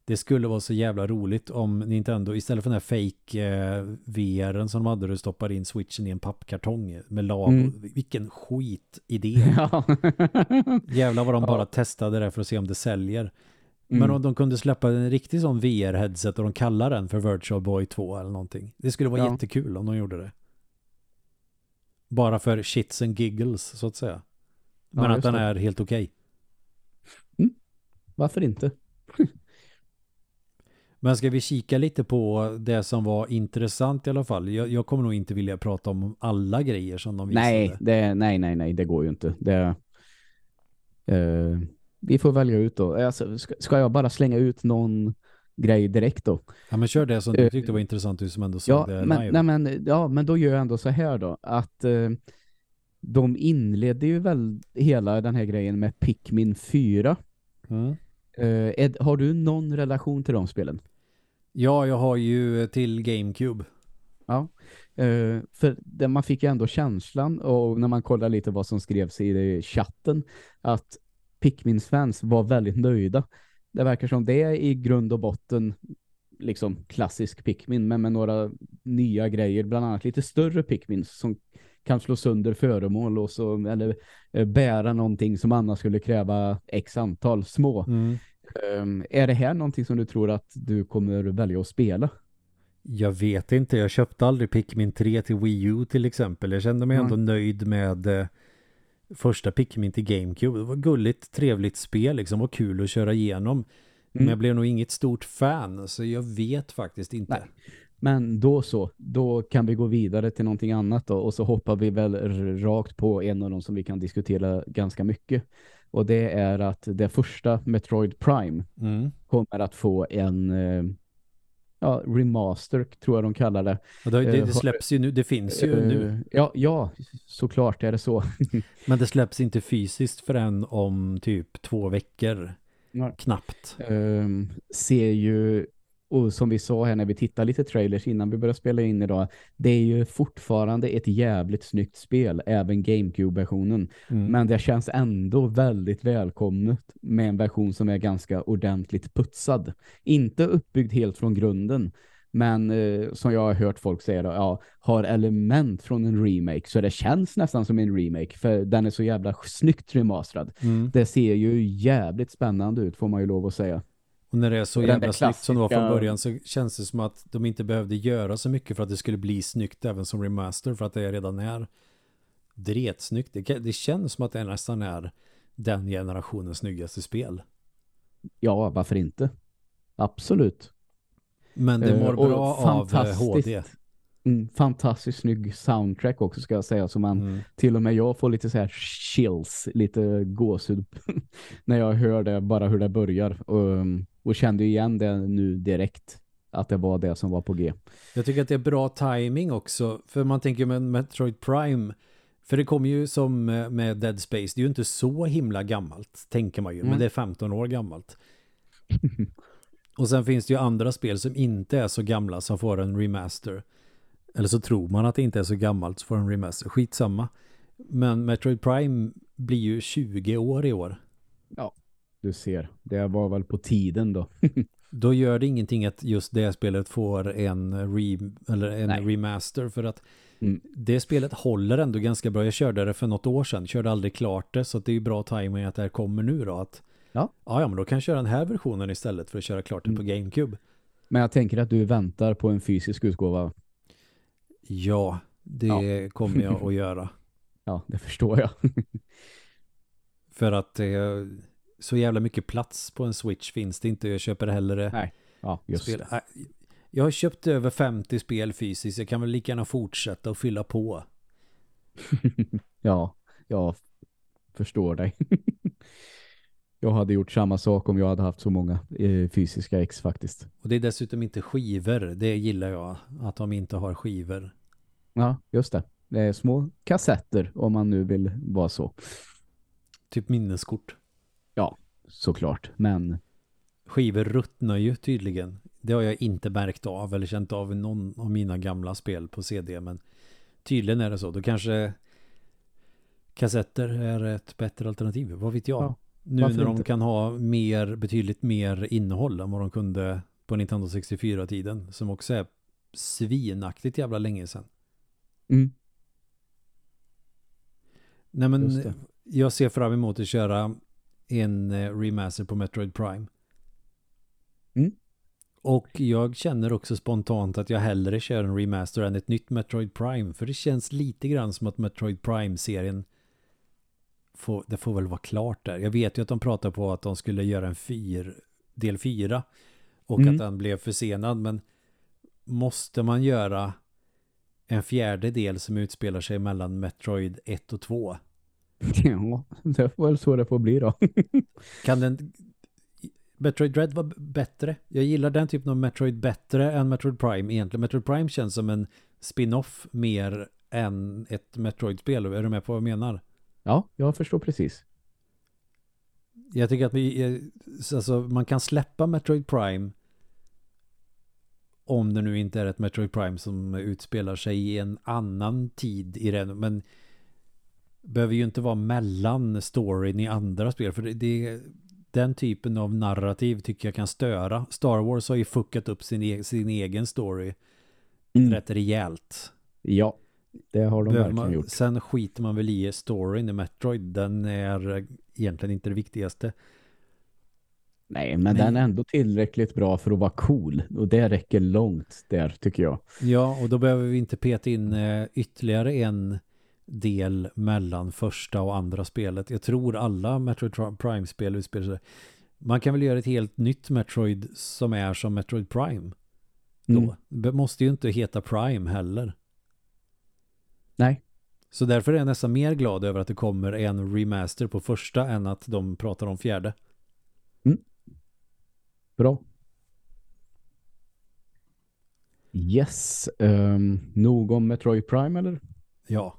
Det skulle vara så jävla roligt om Nintendo istället för den här fake eh, V R:en som de hade, du stoppar in switchen i en pappkartong med lag. Mm. Vilken skitidé. Ja. Jävlar vad de Ja. bara testade det för att se om det säljer. Men Mm. om de kunde släppa en riktig sån V R-headset och de kallar den för Virtual Boy två eller någonting. Det skulle vara Ja. jättekul om de gjorde det. Bara för shits and giggles så att säga. Men Ja, att just den det. är helt okej. Mm. Varför inte? Men ska vi kika lite på det som var intressant i alla fall? Jag, jag kommer nog inte vilja prata om alla grejer som de visade. Nej, det, nej, nej, nej, det går ju inte. Det, eh, vi får välja ut då. Alltså, ska, ska jag bara slänga ut någon grej direkt då? Ja, men kör det som du tyckte var intressant, du som ändå såg Ja, det men, live. nej, men, ja, men då gör jag ändå så här då. Att eh, de inledde ju väl hela den här grejen med Pikmin fyra. Mm. Eh, Ed, har du någon relation till de spelen? Ja, jag har ju till GameCube. Ja, eh, för det, man fick ju ändå känslan, och när man kollar lite vad som skrevs i chatten, att Pikmins fans var väldigt nöjda. Det verkar som det är i grund och botten liksom klassisk Pikmin, men med några nya grejer, bland annat lite större Pikmins som kan slå sönder föremål och så, eller eh, bära någonting som annars skulle kräva x antal små. Mm. Um, är det här någonting som du tror att du kommer välja att spela? Jag vet inte, jag köpte aldrig Pikmin tre till Wii U till exempel. Jag kände mig Mm. ändå nöjd med eh, första Pikmin till GameCube. Det var gulligt, trevligt spel liksom, var kul att köra igenom. Men Mm. jag blev nog inget stort fan, så jag vet faktiskt inte. Nej. Men då så, då kan vi gå vidare till någonting annat då, och så hoppar vi väl r- rakt på en av dem som vi kan diskutera ganska mycket. Och det är att det första Metroid Prime Mm. kommer att få en eh, ja, remaster, tror jag de kallar det. Och det, det, Eh, det släpps ju nu, det finns ju Eh, nu. Ja, ja, såklart är det så. Men det släpps inte fysiskt förrän om typ två veckor. Ja. Knappt. Um, ser ju, och som vi sa här när vi tittar lite trailers innan vi börjar spela in idag, det är ju fortfarande ett jävligt snyggt spel, även GameCube-versionen. Mm. Men det känns ändå väldigt välkommet med en version som är ganska ordentligt putsad. Inte uppbyggd helt från grunden, men eh, som jag har hört folk säga då, ja, har element från en remake, så det känns nästan som en remake, för den är så jävla snyggt remasterad. Mm. Det ser ju jävligt spännande ut, får man ju lov att säga. Och när det är så Och den jävla där snyggt som det var från klassiska- början, så känns det som att de inte behövde göra så mycket för att det skulle bli snyggt även som remaster, för att det redan är dretsnyggt. Det, det känns som att det nästan är den generationens snyggaste spel. Ja, varför inte? Absolut. Men det Eh, mår och bra av eh, H D. Mm, fantastiskt snygg soundtrack också, ska jag säga, som man Mm. till och med jag får lite så här chills, lite gåshud när jag hör det, bara hur det börjar, och, och kände igen det nu direkt, att det var det som var på G. Jag tycker att det är bra timing också, för man tänker med Metroid Prime, för det kommer ju som med Dead Space, det är ju inte så himla gammalt, tänker man ju, Mm. men det är femton år gammalt. Och sen finns det ju andra spel som inte är så gamla som får en remaster. Eller så tror man att det inte är så gammalt så får en remaster. Skitsamma. Men Metroid Prime blir ju tjugo år i år. Ja, du ser. Det var väl på tiden då. Då gör det ingenting att just det spelet får en, re, eller en Nej. remaster, för att Mm. det spelet håller ändå ganska bra. Jag körde det för något år sedan. Körde aldrig klart det, så att det är ju bra timing att det här kommer nu då. Att, Ja. ja, ja, men då kan jag köra den här versionen istället för att köra klart det Mm. på GameCube. Men jag tänker att du väntar på en fysisk utgåva. Ja, det Ja. kommer jag att göra. Ja, det förstår jag. För att det är så jävla mycket plats på en Switch finns det inte. Jag köper hellre Nej. Ja, just spel. det. Äh, Jag har köpt över femtio spel fysiskt. Jag kan väl lika gärna fortsätta och fylla på. Ja, jag förstår dig. Jag hade gjort samma sak om jag hade haft så många eh, fysiska ex faktiskt. Och det är dessutom inte skivor. Det gillar jag, att de inte har skivor. Ja, just det. Det är små kassetter, om man nu vill vara så. Typ minneskort. Ja, såklart. Men Skivor ruttnar ju tydligen. Det har jag inte märkt av eller känt av någon av mina gamla spel på C D. Men tydligen är det så. Då kanske kassetter är ett bättre alternativ. Vad vet jag? Ja. Nu Varför när de inte? kan ha mer, betydligt mer innehåll än vad de kunde på Nintendo sextiofyra-tiden. Som också är svinaktigt jävla länge sedan. Mm, Nej just men det. jag ser fram emot att köra en eh, remaster på Metroid Prime. Mm. Och jag känner också spontant att jag hellre kör en remaster än ett nytt Metroid Prime. För det känns lite grann som att Metroid Prime-serien får, det får väl vara klart där. Jag vet ju att de pratar på att de skulle göra en fyr, del fyra och Mm. att den blev försenad. Men måste man göra en fjärde del som utspelar sig mellan Metroid ett och två? Ja, det var väl så det får bli då. Kan den... Metroid Dread var b- bättre. Jag gillar den typen av Metroid bättre än Metroid Prime egentligen. Metroid Prime känns som en spin-off mer än ett Metroid-spel. Är du med på vad jag menar? Ja, jag förstår precis. Jag tycker att vi, eh, alltså, man kan släppa Metroid Prime om det nu inte är ett Metroid Prime som utspelar sig i en annan tid i den. Men behöver ju inte vara mellan storyn i andra spel. För det, det den typen av narrativ tycker jag kan störa. Star Wars har ju fuckat upp sin, e- sin egen story Mm. rätt rejält. Ja, det har de Behöver verkligen man, gjort. sen skiter man väl i storyn i Metroid. Den är egentligen inte det viktigaste. Nej, men, Men- den är ändå tillräckligt bra för att vara cool. Och det räcker långt där, tycker jag. Ja, och då behöver vi inte peta in eh, ytterligare en del mellan första och andra spelet. Jag tror alla Metroid Prime-spel utspelar sig. Man kan väl göra ett helt nytt Metroid som är som Metroid Prime då. Mm. Det måste ju inte heta Prime heller. Nej, Så därför är jag nästan mer glad över att det kommer en remaster på första än att de pratar om fjärde. bra. Yes. Um, nog om Metroid Prime, eller? Ja.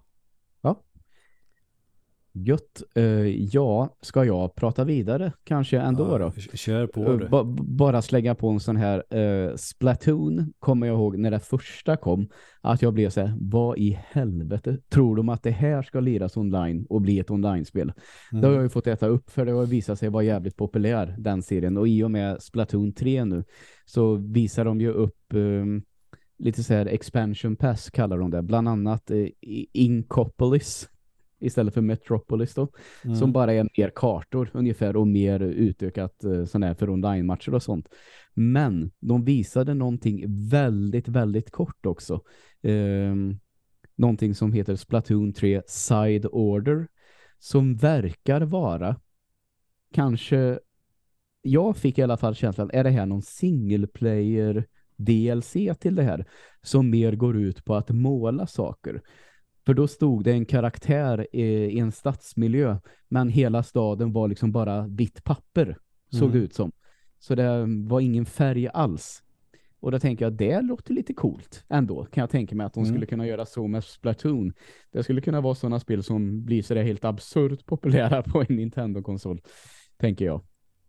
Gött. Uh, ja, ska jag prata vidare kanske ändå ja då? Kör på Uh, det. ba- bara slänga på en sån här uh, Splatoon kommer jag ihåg när det första kom, att jag blev så här, vad i helvete tror de att det här ska liras online och bli ett online-spel? Mm. Det har jag ju fått äta upp, för det har visat sig vara jävligt populär, den serien, och i och med Splatoon tre nu så visar de ju upp um, lite så här expansion pass kallar de det, bland annat uh, Inkopolis istället för Metropolis då, Mm. som bara är mer kartor ungefär och mer utökat eh, sån här för online-matcher och sånt. Men de visade någonting väldigt, väldigt kort också. Ehm, någonting som heter Splatoon tre Side Order, som verkar vara kanske, jag fick i alla fall känslan, är det här någon single player D L C till det här som mer går ut på att måla saker? För då stod det en karaktär i, i en stadsmiljö, men hela staden var liksom bara vitt papper, såg Mm. det ut som. Så det var ingen färg alls. Och då tänker jag, det låter lite coolt ändå. Kan jag tänka mig att de Mm. skulle kunna göra så med Splatoon. Det skulle kunna vara sådana spel som blir så där helt absurt populära på en Nintendo-konsol, tänker jag.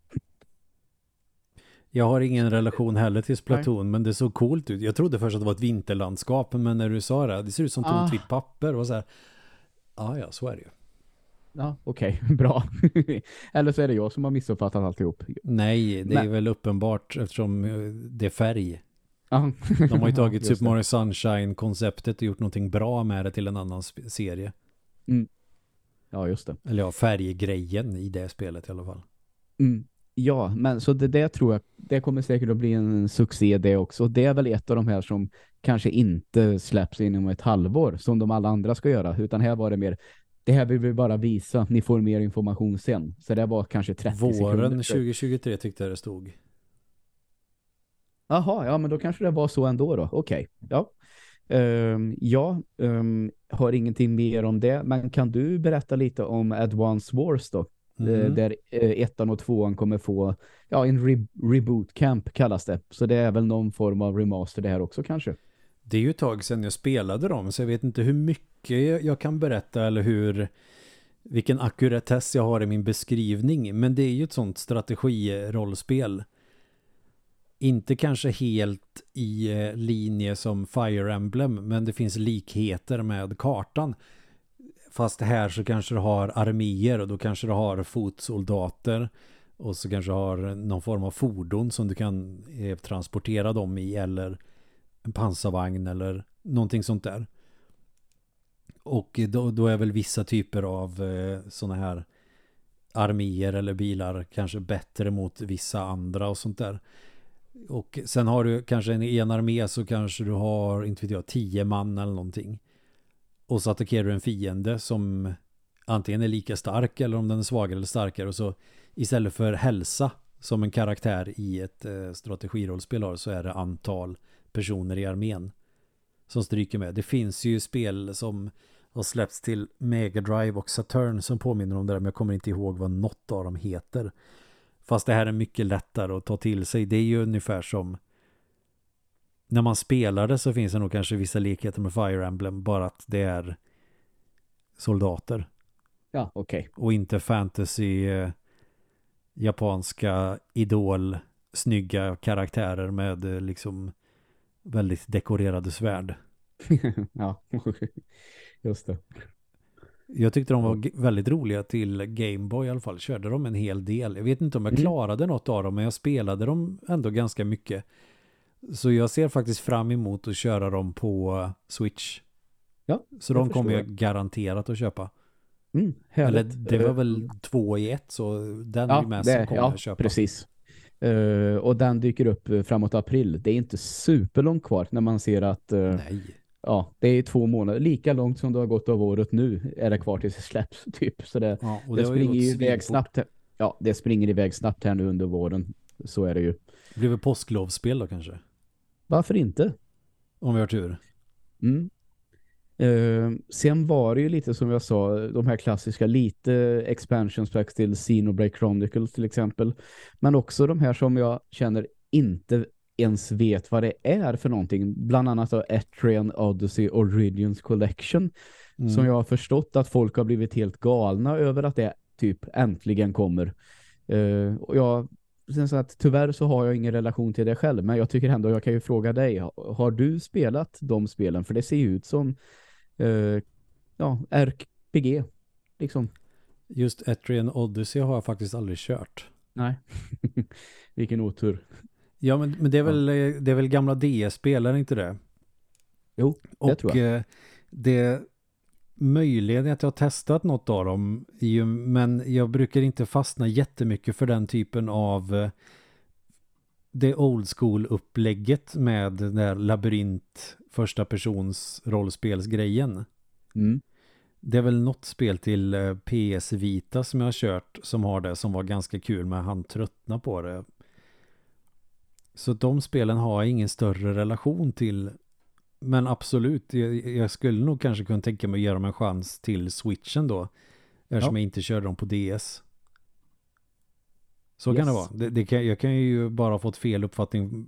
Jag har ingen relation heller till Splatoon, nej. Men det såg coolt ut. Jag trodde först att det var ett vinterlandskap, men när du sa det, det ser ut som tomt Ah. vitt papper och så här. Ja, ja, så är det ju. Ja, okej, okay. Bra. Eller så är det jag som har missuppfattat alltihop. Nej, det men... är väl uppenbart eftersom det är färg. Ah. De har ju tagit Just Super Mario Sunshine-konceptet och gjort någonting bra med det till en annan sp- serie. Mm. Ja, just det. Eller ja, färggrejen i det spelet i alla fall. Mm. Ja, men så det där tror jag, det kommer säkert att bli en succé det också. Det är väl ett av de här som kanske inte släpps inom ett halvår som de alla andra ska göra, utan här var det mer, det här vill vi bara visa, ni får mer information sen. Så det var kanske trettio sekunder. Våren tjugo tjugotre tyckte jag det stod. Jaha, ja men då kanske det var så ändå då. Okej, okay. Ja. Um, ja, um, har ingenting mer om det, men kan du berätta lite om Advance Wars då? Mm. Där eh, ettan och tvåan kommer få ja, en re- reboot camp kallas det. Så det är väl någon form av remaster det här också kanske. Det är ju ett tag sedan jag spelade dem, så jag vet inte hur mycket jag kan berätta eller hur vilken ackuratess jag har i min beskrivning. Men det är ju ett sånt strategirollspel. Inte kanske helt i linje som Fire Emblem, men det finns likheter med kartan. Fast här så kanske du har arméer och då kanske du har fotsoldater och så kanske du har någon form av fordon som du kan eh, transportera dem i eller en pansarvagn eller någonting sånt där. Och då, då är väl vissa typer av eh, såna här arméer eller bilar kanske bättre mot vissa andra och sånt där. Och sen har du kanske en, i en armé så kanske du har, inte vet jag, tio man eller någonting. Och så attackerar du en fiende som antingen är lika stark eller om den är svagare eller starkare. Och så istället för hälsa som en karaktär i ett eh, strategirollspel har, så är det antal personer i armén som stryker med. Det finns ju spel som har släppts till Mega Drive och Saturn som påminner om det där, men jag kommer inte ihåg vad något av dem heter. Fast det här är mycket lättare att ta till sig. Det är ju ungefär som när man spelar det, så finns det nog kanske vissa likheter med Fire Emblem, bara att det är soldater. Ja, okej. Okay. Och inte fantasy eh, japanska idol snygga karaktärer med eh, liksom väldigt dekorerade svärd. Ja, just det. Jag tyckte de var g- väldigt roliga till Game Boy i alla fall. Körde de en hel del. Jag vet inte om jag Mm. klarade något av dem, men jag spelade dem ändå ganska mycket. Så jag ser faktiskt fram emot att köra dem på Switch. Ja, så de kommer jag garanterat att köpa. Mm, Eller det var väl två i ett, så den ja, är med det, som kommer ja, jag köpa. Precis. Uh, och den dyker upp framåt april. Det är inte superlångt kvar när man ser att uh, Nej. Ja, det är två månader. Lika långt som det har gått av året nu är det kvar tills det släpps typ. Så det, ja, och det, det springer ju iväg snabbt. Ja, det springer iväg snabbt här nu under våren. Så är det ju. Det blir väl påsklovsspel då kanske? Varför inte? Om vi har tur. Mm. Uh, sen var det ju lite som jag sa, de här klassiska lite expansions packs till Xenoblade Chronicles till exempel. Men också de här som jag känner inte ens vet vad det är för någonting. Bland annat Etrian Odyssey Origins Collection. Mm. Som jag har förstått att folk har blivit helt galna över att det typ äntligen kommer. Uh, och jag sen så att tyvärr så har jag ingen relation till det själv, men jag tycker ändå jag kan ju fråga dig, har, har du spelat de spelen? För det ser ju ut som uh, ja, R P G liksom. Just Etrian Odyssey har jag faktiskt aldrig kört. Nej. Vilken otur. Ja, men, men det är väl ja. det är väl gamla D S-spel, är inte det? Jo, det och, tror jag. Eh, det möjligen att jag har testat något av dem, men jag brukar inte fastna jättemycket för den typen av det old school upplägget med den där labyrint första persons rollspelsgrejen. Mm. Det är väl något spel till P S Vita som jag har kört som har det, som var ganska kul, men han tröttnar på det. Så de spelen har jag ingen större relation till. Men absolut, jag, jag skulle nog kanske kunna tänka mig att ge dem en chans till Switchen då. Eftersom ja. jag inte körde dem på D S. Så yes. kan det vara. Det, det kan, jag kan ju bara ha fått fel uppfattning.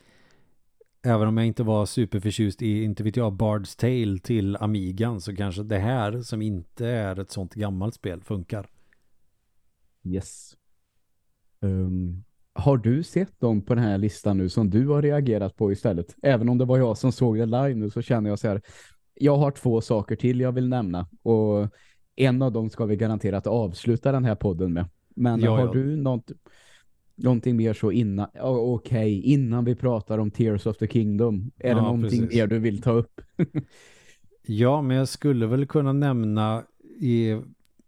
Även om jag inte var superförtjust i, inte vet jag, Bard's Tale till Amigan, så kanske det här som inte är ett sånt gammalt spel funkar. Yes. Um, har du sett dem på den här listan nu som du har reagerat på istället? Även om det var jag som såg det live nu, så känner jag så här, jag har två saker till jag vill nämna, och en av dem ska vi garanterat avsluta den här podden med. Men ja, har ja. du något, någonting mer så innan, oh, okej, okay, innan vi pratar om Tears of the Kingdom, är ja, det någonting precis. mer du vill ta upp? Ja, men jag skulle väl kunna nämna i,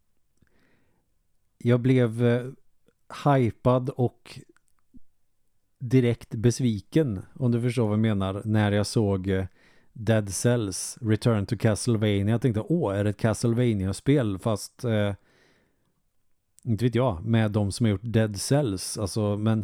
jag blev eh, hypad och direkt besviken, om du förstår vad jag menar, när jag såg eh, Dead Cells Return to Castlevania. Jag tänkte, åh, är det ett Castlevania-spel? Fast eh, inte vet jag, med de som har gjort Dead Cells. Alltså, men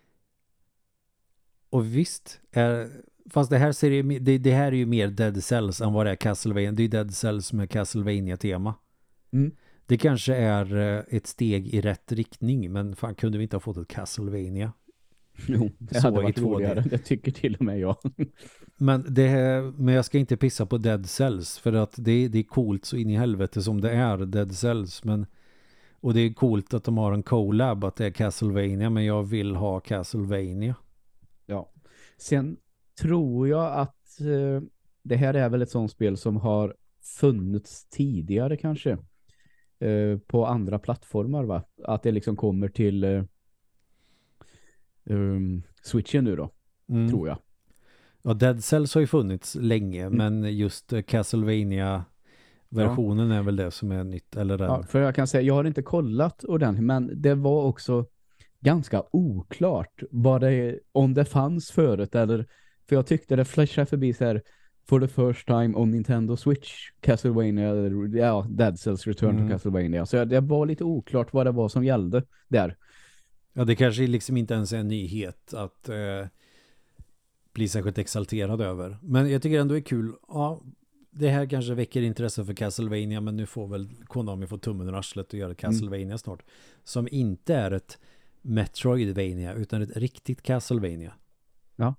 och visst, är, fast det här, ser, det, det här är ju mer Dead Cells än vad det är Castlevania. Det är Dead Cells med Castlevania-tema. Mm. Det kanske är ett steg i rätt riktning, men fan, kunde vi inte ha fått ett Castlevania? Jo, det hade varit roligare. Det tycker till och med jag. Men, det här, men jag ska inte pissa på Dead Cells, för att det, det är coolt så in i helvete som det är Dead Cells, men och det är coolt att de har en collab, att det är Castlevania, men jag vill ha Castlevania. Ja. Sen tror jag att eh, det här är väl ett sånt spel som har funnits tidigare kanske. Eh, på andra plattformar, va? Att det liksom kommer till eh, um, Switchen nu då, Mm. tror jag. Ja, Dead Cells har ju funnits länge, Mm. men just eh, Castlevania-versionen är väl det som är nytt, eller den. Ja, för jag kan säga, jag har inte kollat ordentligt, men det var också ganska oklart vad det, om det fanns förut, eller, för jag tyckte det flashade förbi så här, for the first time on Nintendo Switch, Castlevania, eller, ja, Dead Cells Return Mm. to Castlevania. Så det var lite oklart vad det var som gällde där. Ja, det kanske liksom inte ens är en nyhet att eh, bli särskilt exalterad över. Men jag tycker ändå det är kul. Ja, det här kanske väcker intresse för Castlevania, men nu får väl Konami få tummen ur arslet och göra Castlevania mm. snart. Som inte är ett Metroidvania, utan ett riktigt Castlevania. Ja.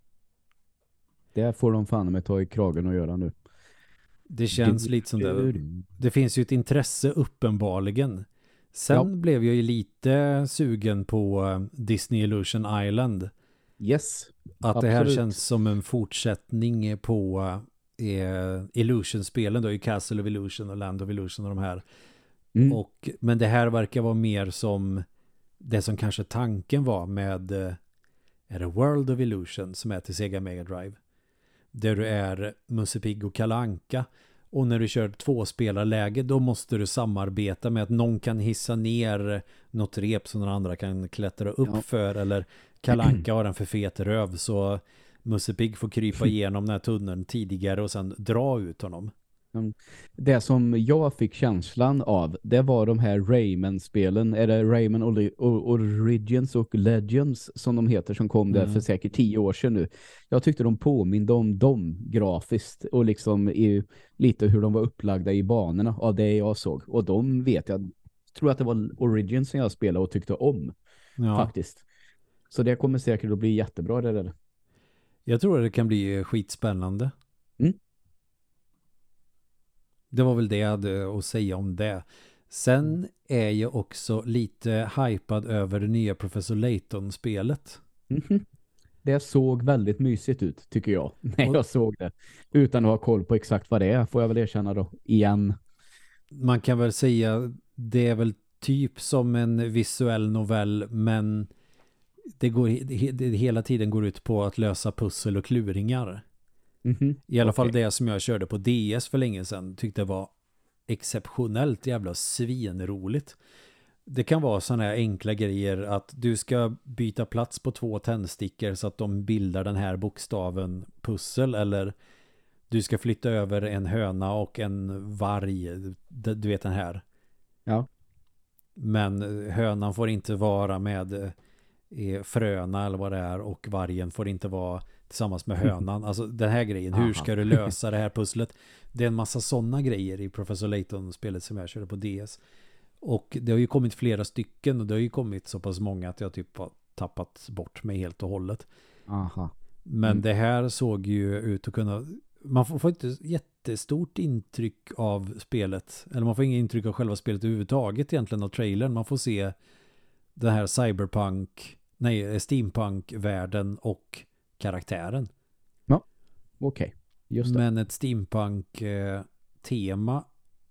Det får de fan med ta i kragen och göra nu. Det känns lite som det. Det finns ju ett intresse uppenbarligen. Sen ja. blev jag ju lite sugen på Disney Illusion Island. Yes. Att absolut. Det här känns som en fortsättning på eh, Illusion-spelen då, i Castle of Illusion och Land of Illusion och de här. Mm. Och, men det här verkar vara mer som det som kanske tanken var med är det World of Illusion som är till Sega Mega Drive. Där du är Musse Pigg och Kalle Anka. Och när du kör tvåspelarläge då måste du samarbeta med att någon kan hissa ner något rep som några andra kan klättra upp ja. för, eller Kalle Anka har en för fet röv så Musse Pigg får krypa igenom den här tunneln tidigare och sen dra ut honom. Det som jag fick känslan av, det var de här Rayman-spelen, är det Rayman Origins och Legends som de heter, som kom där mm. för säkert tio år sedan nu. Jag tyckte de påminde om dem grafiskt och liksom i, lite hur de var upplagda i banorna av det jag såg. Och de vet jag, tror att det var Origins som jag spelade och tyckte om ja. faktiskt. Så det kommer säkert att bli jättebra det där. Jag tror att det kan bli skitspännande. Mm. Det var väl det jag hade att säga om det. Sen är jag också lite hypad över det nya Professor Layton-spelet. Mm-hmm. Det såg väldigt mysigt ut, tycker jag, när jag såg det. Utan att ha koll på exakt vad det är, får jag väl erkänna då, igen. Man kan väl säga, det är väl typ som en visuell novell, men det, går, det hela tiden går ut på att lösa pussel och kluringar. Mm-hmm. I alla okay. fall det som jag körde på D S för länge sedan tyckte jag var exceptionellt jävla svinroligt. Det kan vara sådana här enkla grejer att du ska byta plats på två tändstickor så att de bildar den här bokstaven pussel, eller du ska flytta över en höna och en varg, du vet den här. Ja. Men hönan får inte vara med fröna eller vad det är, och vargen får inte vara tillsammans med hönan. Alltså den här grejen, hur ska du lösa det här pusslet? Det är en massa sådana grejer i Professor Layton-spelet som jag körde på D S. Och det har ju kommit flera stycken och det har ju kommit så pass många att jag typ har tappat bort mig helt och hållet. Aha. Men Mm. det här såg ju ut att kunna, man får, får inte jättestort intryck av spelet, eller man får ingen intryck av själva spelet överhuvudtaget egentligen av trailern. Man får se den här cyberpunk, nej steampunk-världen och karaktären. Ja, okej. Okay. Just det. Men ett steampunk-tema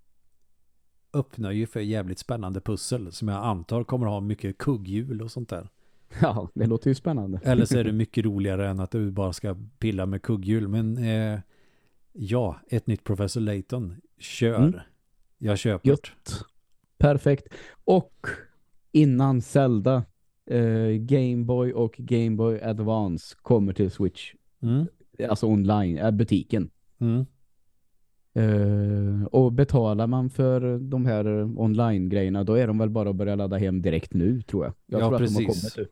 öppnar ju för jävligt spännande pussel som jag antar kommer att ha mycket kugghjul och sånt där. Ja, det låter ju spännande. Eller så är det mycket roligare än att du bara ska pilla med kugghjul. Men eh, ja, ett nytt Professor Layton. Kör. Mm. Jag köper. Just. Perfekt. Och innan Zelda, eh, Game Boy och Game Boy Advance kommer till Switch. Mm. Alltså online, äh, butiken. Mm. Uh, och betalar man för de här online-grejerna, då är de väl bara att börja ladda hem direkt nu, tror jag. Jag ja, tror precis. Att de har kommit nu.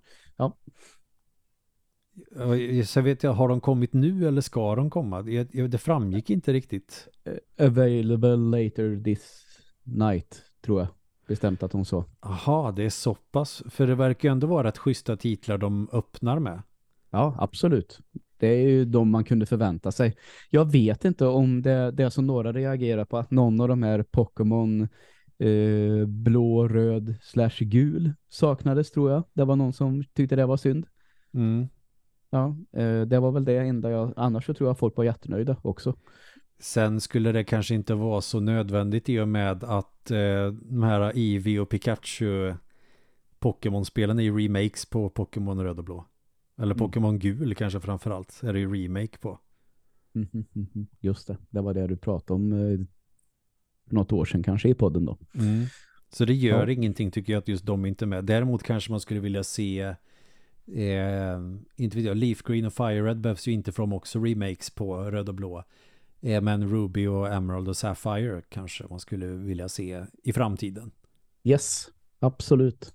Ja. Så vet jag, har de kommit nu eller ska de komma? Det, det framgick inte riktigt. Uh, available later this night, tror jag. Bestämt att de sa. Aha, det är så pass. För det verkar ju ändå vara rätt schyssta titlar de öppnar med. Ja, absolut. Det är ju de man kunde förvänta sig. Jag vet inte om det, det är som några reagerar på, att någon av de här Pokémon eh, blå, röd slash gul saknades, tror jag. Det var någon som tyckte det var synd. Mm. Ja, eh, det var väl det enda jag, annars så tror jag folk var jättenöjda också. Sen skulle det kanske inte vara så nödvändigt i och med att eh, de här Eevee och Pikachu Pokémon-spelen är ju remakes på Pokémon röd och blå. Eller Mm. Pokémon gul kanske framförallt är det ju remake på. Mm, mm, mm, mm. Just det, det var det du pratade om eh, för något år sedan kanske i podden då. Mm. Så det gör Ja. ingenting tycker jag att just de inte är med. Däremot kanske man skulle vilja se eh, inte vet jag, Leaf Green och Fire Red behövs ju inte för de också remakes på röd och blå. Eh, men Ruby och Emerald och Sapphire kanske man skulle vilja se i framtiden. Yes, absolut.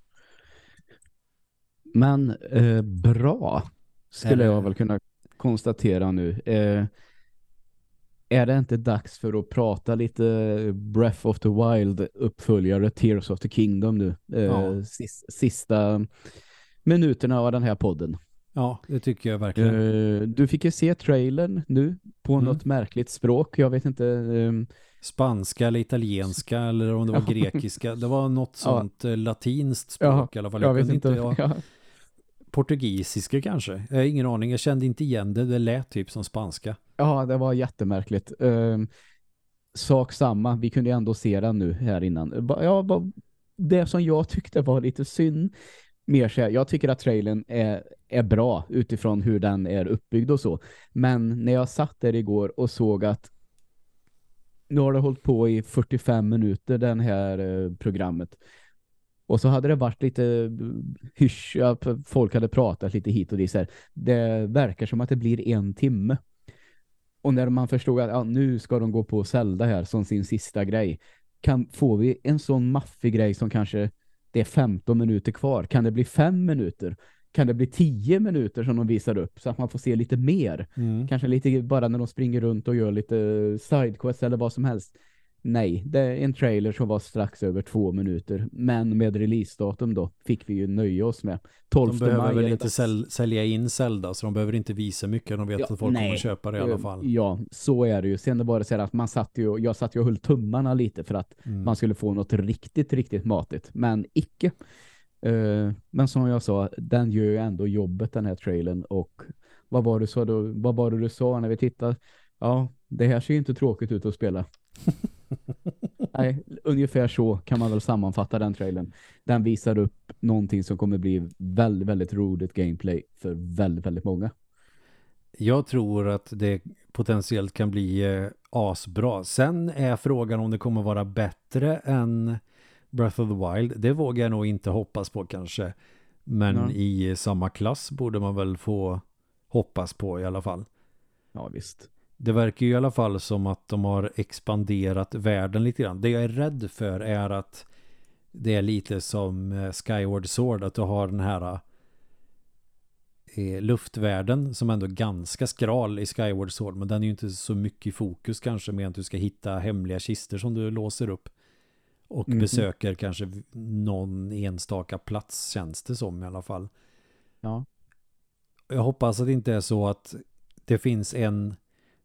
Men eh, bra skulle Är det- jag väl kunna konstatera nu. Eh, är det inte dags för att prata lite Breath of the Wild uppföljare Tears of the Kingdom nu? Eh, Ja. sis, sista minuterna av den här podden. Ja, det tycker jag verkligen. Eh, du fick ju se trailern nu på Mm. något märkligt språk. Jag vet inte. ehm, Spanska eller italienska eller om det var Ja. grekiska. Det var något sånt eh, latinskt språk Ja, i alla fall. jag Jag vet kunde inte. inte, ja, Ja. portugisiska kanske. Jag har ingen aning. Jag kände inte igen det. Det lät typ som spanska. Ja, det var jättemärkligt. Um, sak samma. Vi kunde ju ändå se den nu här innan. Ba- Ja, ba- det som jag tyckte var lite synd. Mer så här, jag tycker att trailern är, är bra utifrån hur den är uppbyggd och så. Men när jag satt där igår och såg att nu har det hållit på i fyrtiofem minuter den här eh, programmet. Och så hade det varit lite eh, hysch, ja, folk hade pratat lite hit och dit så här. Det verkar som att det blir en timme. Och när man förstod att ja, nu ska de gå på Zelda här som sin sista grej. Kan, får vi en sån maffig grej som kanske det är femton minuter kvar? Kan det bli fem minuter? Kan det bli tio minuter som de visar upp så att man får se lite mer? Mm. Kanske lite bara när de springer runt och gör lite sidequests eller vad som helst. Nej, det är en trailer som var strax över två minuter. Men med releasedatum då fick vi ju nöja oss med. De tolfte behöver maj väl är det inte dags. säl- sälja in Zelda så de behöver inte visa mycket. De vet Ja, att folk nej. kommer köpa det i alla fall. Ja, så är det ju. Sen var det så här att man satt ju, jag satt ju och höll tummarna lite för att Mm. man skulle få något riktigt, riktigt matigt. Men icke. Uh, men som jag sa, den gör ju ändå jobbet den här trailern. Och vad var det så då, vad var det du sa när vi tittade? Ja, det här ser ju inte tråkigt ut att spela. Nej, ungefär så kan man väl sammanfatta den trailern. Den visar upp någonting som kommer bli väldigt, väldigt roligt gameplay för väldigt, väldigt många. Jag tror att det potentiellt kan bli eh, asbra. Sen är frågan om det kommer vara bättre än Breath of the Wild. Det vågar jag nog inte hoppas på kanske. Men Ja. i samma klass borde man väl få hoppas på i alla fall. Ja, visst. Det verkar ju i alla fall som att de har expanderat världen lite grann. Det jag är rädd för är att det är lite som eh, Skyward Sword. Att du har den här eh, luftvärlden som ändå är ganska skral i Skyward Sword. Men den är ju inte så mycket i fokus kanske med att du ska hitta hemliga kister som du låser upp. Och Mhm. besöker kanske någon enstaka plats känns det som i alla fall. Ja. Jag hoppas att det inte är så att det finns en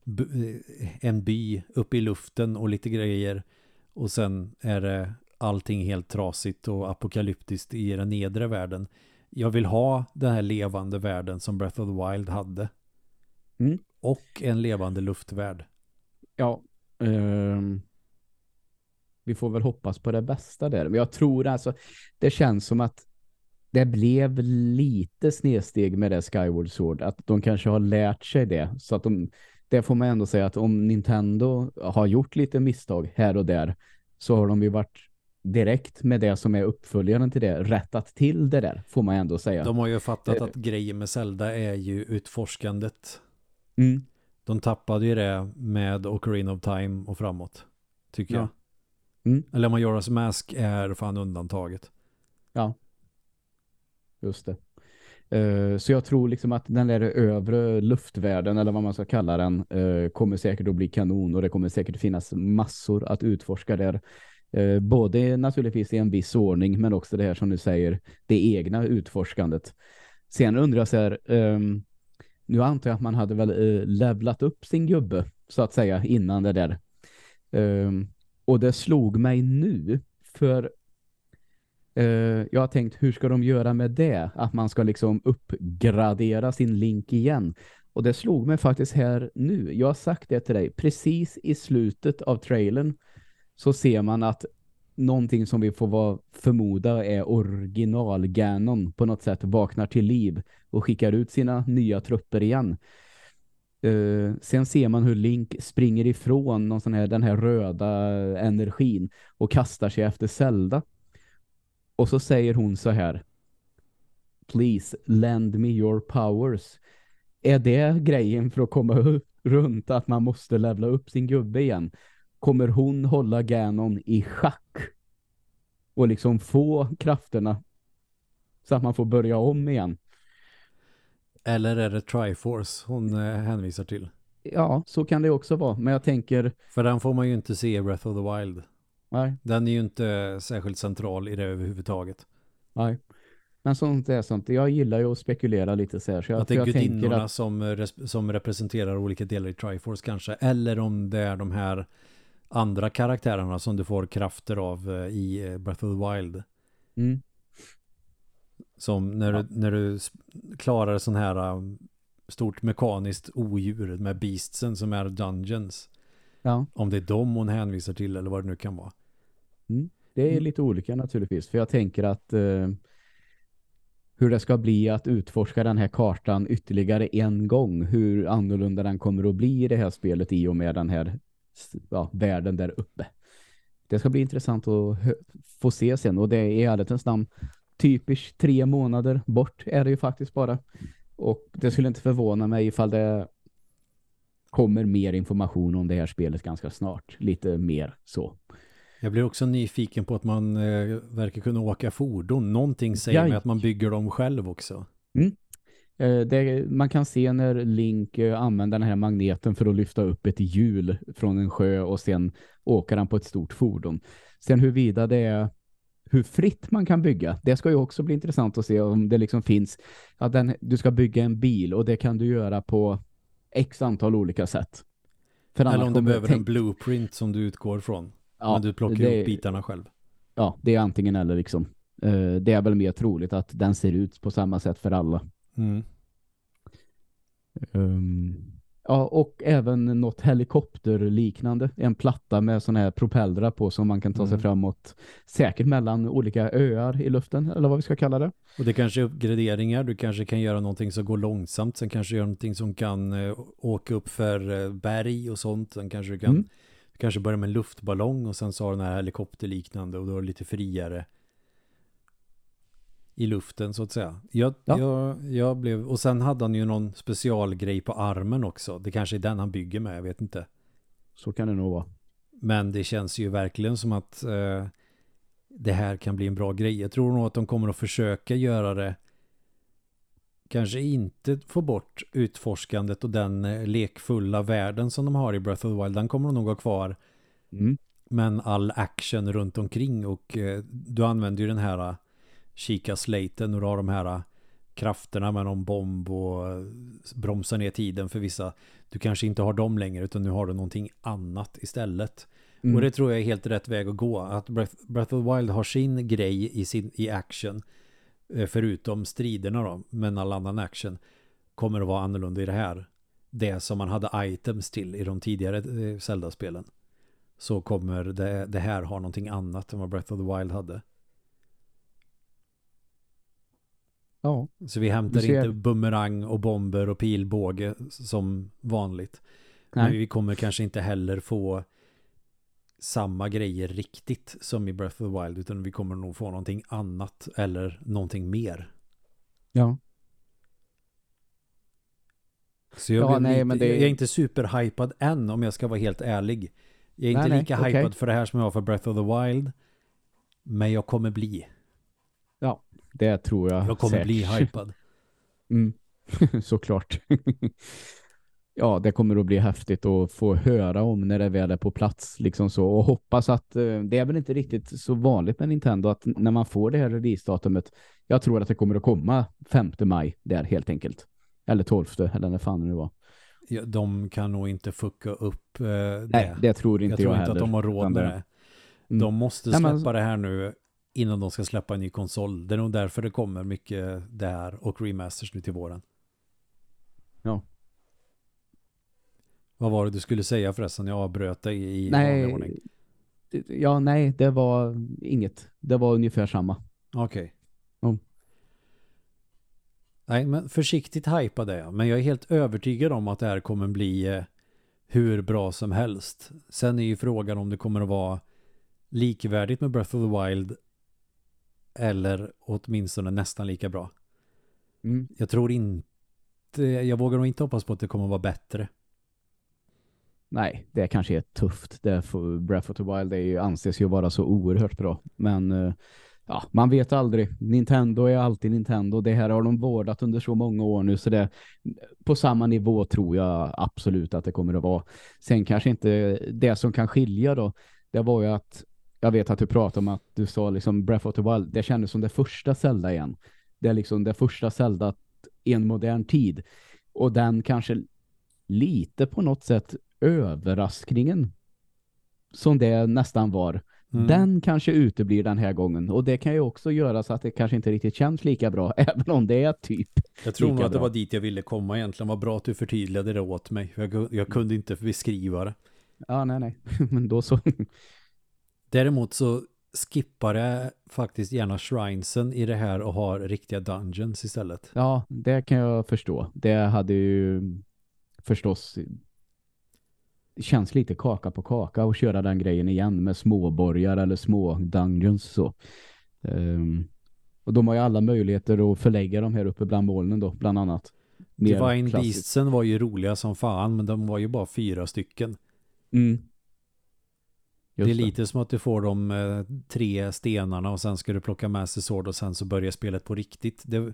en by uppe i luften och lite grejer och sen är det allting helt trasigt och apokalyptiskt i den nedre världen. Jag vill ha den här levande världen som Breath of the Wild hade. Mm. Och en levande luftvärld. Ja. ehm, vi får väl hoppas på det bästa där. Men jag tror alltså, det känns som att det blev lite snedsteg med det Skyward Sword. Att de kanske har lärt sig det. Så att de, det får man ändå säga att om Nintendo har gjort lite misstag här och där så har de ju varit direkt med det som är uppföljaren till det rättat till det där, får man ändå säga. De har ju fattat Eh. att grejen med Zelda är ju utforskandet. Mm. De tappade ju det med Ocarina of Time och framåt, tycker Ja. jag. Mm. Eller Majora's Mask är fan undantaget. Ja. Just det. Uh, så jag tror liksom att den där övre luftvärlden eller vad man ska kalla den uh, kommer säkert att bli kanon och det kommer säkert finnas massor att utforska där. Uh, både naturligtvis i en viss ordning men också det här som du säger, det egna utforskandet. Sen undrar jag så här, um, nu antar jag att man hade väl uh, levlat upp sin gubbe så att säga innan det där. Um, och det slog mig nu för Uh, jag har tänkt, hur ska de göra med det? Att man ska liksom uppgradera sin Link igen. Och det slog mig faktiskt här nu. Jag har sagt det till dig. Precis i slutet av trailern så ser man att någonting som vi får vara, förmoda är original Ganon på något sätt vaknar till liv och skickar ut sina nya trupper igen. Uh, sen ser man hur Link springer ifrån någon sån här, den här röda energin och kastar sig efter Zelda. Och så säger hon så här: Please lend me your powers. Är det grejen för att komma runt att man måste levla upp sin gubbe igen? Kommer hon hålla Ganon i schack och liksom få krafterna så att man får börja om igen? Eller är det Triforce hon eh, hänvisar till? Ja, så kan det också vara. Men jag tänker... För den får man ju inte se i Breath of the Wild. Nej. Den är ju inte särskilt central i det överhuvudtaget. Nej. Men sånt är sånt. Jag gillar ju att spekulera lite så här. Så jag, att det är jag gudinnorna att... som, som representerar olika delar i Triforce kanske. Eller om det är de här andra karaktärerna som du får krafter av i Breath of the Wild. Mm. Som när, ja. du, när du klarar sån här stort mekaniskt odjur med beastsen som är dungeons. Ja. Om det är dem hon hänvisar till eller vad det nu kan vara. Mm. Det är lite olika naturligtvis. För jag tänker att eh, hur det ska bli att utforska den här kartan ytterligare en gång. Hur annorlunda den kommer att bli i det här spelet i och med den här ja, världen där uppe. Det ska bli intressant att få se sen. Och det är i ärlighetens namn typiskt tre månader bort är det ju faktiskt bara. Och det skulle inte förvåna mig ifall det kommer mer information om det här spelet ganska snart. Lite mer så. Jag blir också nyfiken på att man eh, verkar kunna åka fordon. Någonting säger ja. mig att man bygger dem själv också. Mm. Eh, det, man kan se när Link eh, använder den här magneten för att lyfta upp ett hjul från en sjö och sen åker han på ett stort fordon. Sen huruvida det är hur fritt man kan bygga. Det ska ju också bli intressant att se om det liksom finns att den, du ska bygga en bil och det kan du göra på x antal olika sätt. För eller om du behöver tänk... en blueprint som du utgår från. Ja, men du plockar det... upp bitarna själv. Ja, det är antingen eller liksom. Uh, det är väl mer troligt att den ser ut på samma sätt för alla. Mm. Um, ja, och även något helikopterliknande. En platta med såna här propellrar på som man kan ta mm. sig framåt. Säkert mellan olika öar i luften, eller vad vi ska kalla det. Och det kanske är uppgraderingar. Du kanske kan göra någonting som går långsamt. Sen kanske göra någonting som kan uh, åka upp för uh, berg och sånt. Sen kanske du kan mm. du kanske börja med en luftballong och sen så har den här helikopterliknande och då är det lite friare i luften så att säga. Jag, ja. jag, jag blev, och sen hade han ju någon specialgrej på armen också. Det kanske är den han bygger med, jag vet inte. Så kan det nog vara. Men det känns ju verkligen som att eh, det här kan bli en bra grej. Jag tror nog att de kommer att försöka göra det. Kanske inte få bort utforskandet och den eh, lekfulla världen som de har i Breath of the Wild. Den kommer nog ha kvar. Mm. Men all action runt omkring och eh, du använder ju den här kika slaten och du har de här krafterna med någon bomb och bromsar ner tiden för vissa. Du kanske inte har dem längre utan nu har du någonting annat istället. Mm. Och det tror jag är helt rätt väg att gå. Att Breath, Breath of the Wild har sin grej i, sin, i action förutom striderna då, men all annan action kommer att vara annorlunda i det här. Det som man hade items till i de tidigare Zelda-spelen. Så kommer det, det här ha någonting annat än vad Breath of the Wild hade. Ja. Så vi hämtar inte bumerang och bomber och pilbåge som vanligt. Nej. Men vi kommer kanske inte heller få samma grejer riktigt som i Breath of the Wild utan vi kommer nog få någonting annat eller någonting mer. Ja. Så jag, ja, nej, lite, men det... jag är inte superhypad än om jag ska vara helt ärlig. Jag är nej, inte lika nej, hypad okay. för det här som jag var för Breath of the Wild. Men jag kommer bli. Ja, det tror jag. Jag kommer säkert. bli hypad. Mm. Såklart. Ja, det kommer att bli häftigt att få höra om när det väl är på plats. Liksom så. Och hoppas att uh, det är väl inte riktigt så vanligt med Nintendo att när man får det här release-datumet, jag tror att det kommer att komma femte maj där helt enkelt. Eller tolfte, eller när fan det nu var. Ja, de kan nog inte fucka upp uh, det. Nej, det tror inte jag, jag tror jag inte heller. att de har råd med det. Mm. De måste släppa Nej, men... det här nu innan de ska släppa en ny konsol. Det är nog därför det kommer mycket där och remasters nu till våren. Ja. Vad var det du skulle säga förresten? Jag avbröt dig i Nej, vanlig ordning. ja, nej, det var inget. Det var ungefär samma. Okej. Okay. Mm. Nej, men försiktigt hypade jag. Men jag är helt övertygad om att det här kommer bli eh, hur bra som helst. Sen är ju frågan om det kommer att vara likvärdigt med Breath of the Wild eller åtminstone nästan lika bra. Mm. Jag tror inte, jag vågar nog inte hoppas på att det kommer att vara bättre. Nej, det kanske är tufft. Det för Breath of the Wild är ju, anses ju vara så oerhört bra. Men uh, ja, man vet aldrig. Nintendo är alltid Nintendo. Det här har de vårdat under så många år nu. Så det, på samma nivå tror jag absolut att det kommer att vara. Sen kanske inte det som kan skilja då. Det var ju att, jag vet att du pratade om att du sa liksom Breath of the Wild. Det kändes som det första Zelda igen. Det är liksom det första Zelda i en modern tid. Och den kanske lite på något sätt överraskningen som det nästan var. Mm. Den kanske uteblir den här gången. Och det kan ju också göra så att det kanske inte riktigt känns lika bra, även om det är typ Jag tror nog att det var dit jag ville komma egentligen. Vad bra att du förtydligade det åt mig. Jag, jag kunde inte beskriva det. Ja, nej, nej. Men då så. Däremot så skippar jag faktiskt gärna shrinesen i det här och har riktiga dungeons istället. Ja, det kan jag förstå. Det hade ju förstås känns lite kaka på kaka och köra den grejen igen med småborgar eller små dungeons så. Um, och de har ju alla möjligheter att förlägga de här uppe bland molnen då, bland annat. Divine Beastsen var ju roliga som fan, men de var ju bara fyra stycken. Mm. Det är lite som att du får de eh, tre stenarna och sen ska du plocka med sig sword och sen så börjar spelet på riktigt. Det...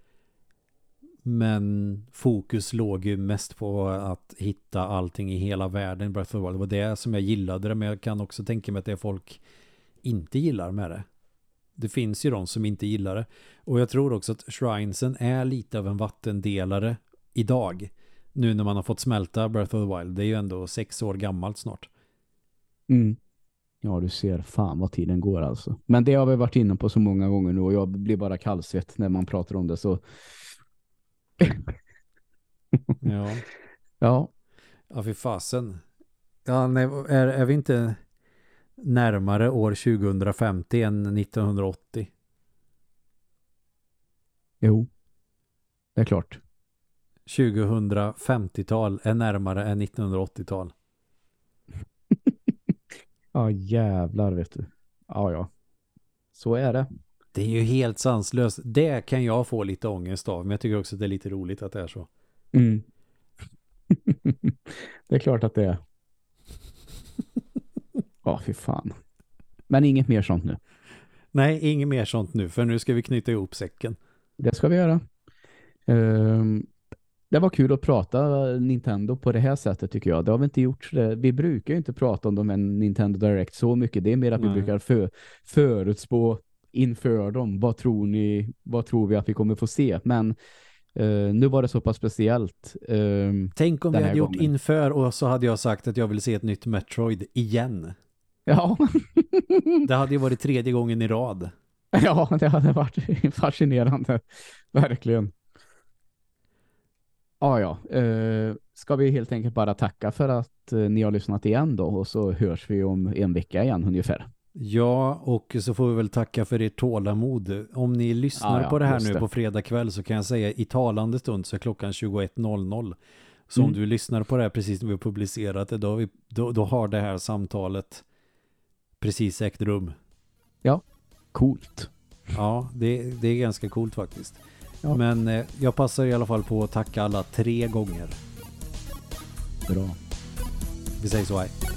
Men fokus låg ju mest på att hitta allting i hela världen. Breath of the Wild. Det var det som jag gillade det, men jag kan också tänka mig att det är folk inte gillar med det. Det finns ju de som inte gillar det. Och jag tror också att shrinesen är lite av en vattendelare idag. Nu när man har fått smälta Breath of the Wild. Det är ju ändå sex år gammalt snart. Mm. Ja, du ser fan vad tiden går alltså. Men det har vi varit inne på så många gånger nu och jag blir bara kallsvett när man pratar om det så... ja. Ja. Ja, för fasen. Ja, nej, är, är vi inte närmare år tjugohundrafemtio än nittonhundraåttio? Jo. Det är klart. tjugohundrafemtiotal är närmare än nittonhundraåttiotal. Ja, jävlar vet du. Ja, ja. Så är det. Det är ju helt sanslöst. Det kan jag få lite ångest av. Men jag tycker också att det är lite roligt att det är så. Mm. Det är klart att det är. Ja, fy fan. Men inget mer sånt nu. Nej, inget mer sånt nu. För nu ska vi knyta ihop säcken. Det ska vi göra. Um, det var kul att prata Nintendo på det här sättet tycker jag. Det har vi inte gjort. Det. Vi brukar ju inte prata om dem en Nintendo Direct så mycket. Det är mer att Nej. vi brukar för, förutspå inför dem. Vad tror ni, vad tror vi att vi kommer få se? Men uh, nu var det så pass speciellt. Uh, Tänk om vi hade gången. gjort inför och så hade jag sagt att jag vill se ett nytt Metroid igen. Ja. Det hade ju varit tredje gången i rad. Ja, det hade varit fascinerande. Verkligen. Ja, ja. Uh, ska vi helt enkelt bara tacka för att uh, ni har lyssnat igen då och så hörs vi om en vecka igen ungefär. Ja, och så får vi väl tacka för ert tålamod. Om ni lyssnar ja, ja, på det här nu det. på fredag kväll så kan jag säga i talande stund så är klockan tjugoett noll noll. Så mm. om du lyssnar på det här precis när vi har publicerat det, då, vi, då, då har det här samtalet precis ägt rum. Ja, coolt. Ja, det, det är ganska coolt faktiskt. Ja. Men eh, jag passar i alla fall på att tacka alla tre gånger. Bra. Vi säger så här.